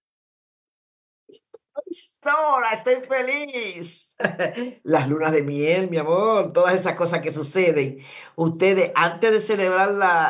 estoy sola, estoy feliz! Las lunas de miel, mi amor, todas esas cosas que suceden. Ustedes, antes de celebrar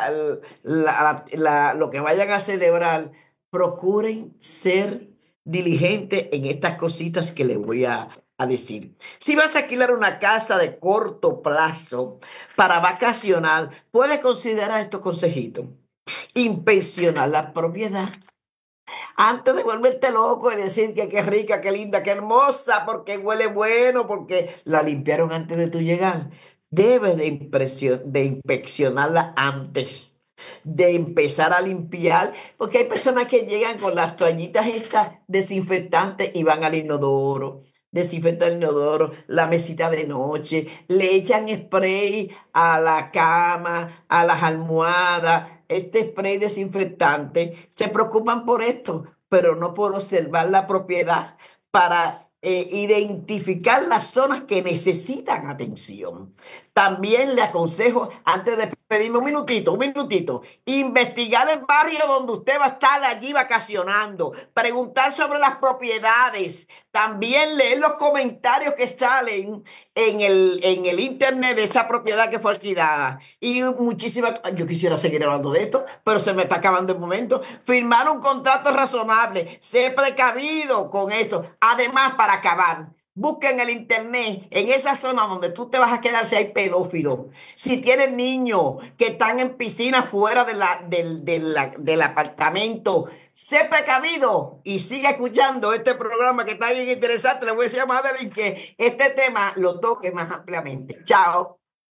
lo que vayan a celebrar, procuren ser diligentes en estas cositas que les voy a decir. Si vas a alquilar una casa de corto plazo para vacacionar, puedes considerar estos consejitos. Inspeccionar la propiedad antes de volverte loco y decir que qué rica, qué linda, qué hermosa, porque huele bueno, porque la limpiaron antes de tu llegar. Debes de inspeccionarla antes de empezar a limpiar, porque hay personas que llegan con las toallitas estas desinfectantes y van al inodoro. Desinfectan el inodoro, la mesita de noche, le echan spray a la cama, a las almohadas, este spray desinfectante. Se preocupan por esto, pero no por observar la propiedad para identificar las zonas que necesitan atención. También le aconsejo, antes de pedirme un minutito, investigar el barrio donde usted va a estar allí vacacionando, preguntar sobre las propiedades, también leer los comentarios que salen en el internet de esa propiedad que fue alquilada. Y yo quisiera seguir hablando de esto, pero se me está acabando el momento. Firmar un contrato razonable, ser precavido con eso. Además, para acabar, busca en el internet, en esa zona donde tú te vas a quedar, si hay pedófilos, si tienes niños que están en piscina fuera del apartamento. Sé precavido y sigue escuchando este programa que está bien interesante. Le voy a decir a Madeline que este tema lo toque más ampliamente. Chao.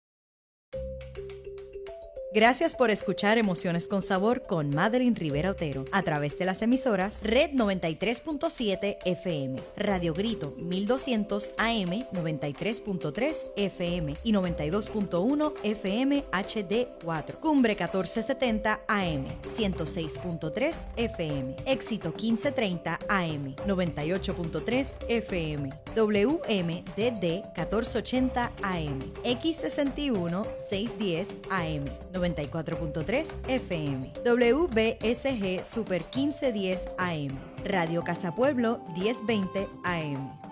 Gracias por escuchar Emociones con Sabor con Madeline Rivera Otero a través de las emisoras Red 93.7 FM, Radio Grito 1200 AM 93.3 FM y 92.1 FM HD4, Cumbre 1470 AM 106.3 FM, Éxito 1530 AM 98.3 FM, WMDD 1480 AM, X61 610 AM 94.3 FM, WBSG Super 1510 AM, Radio Casa Pueblo 1020 AM.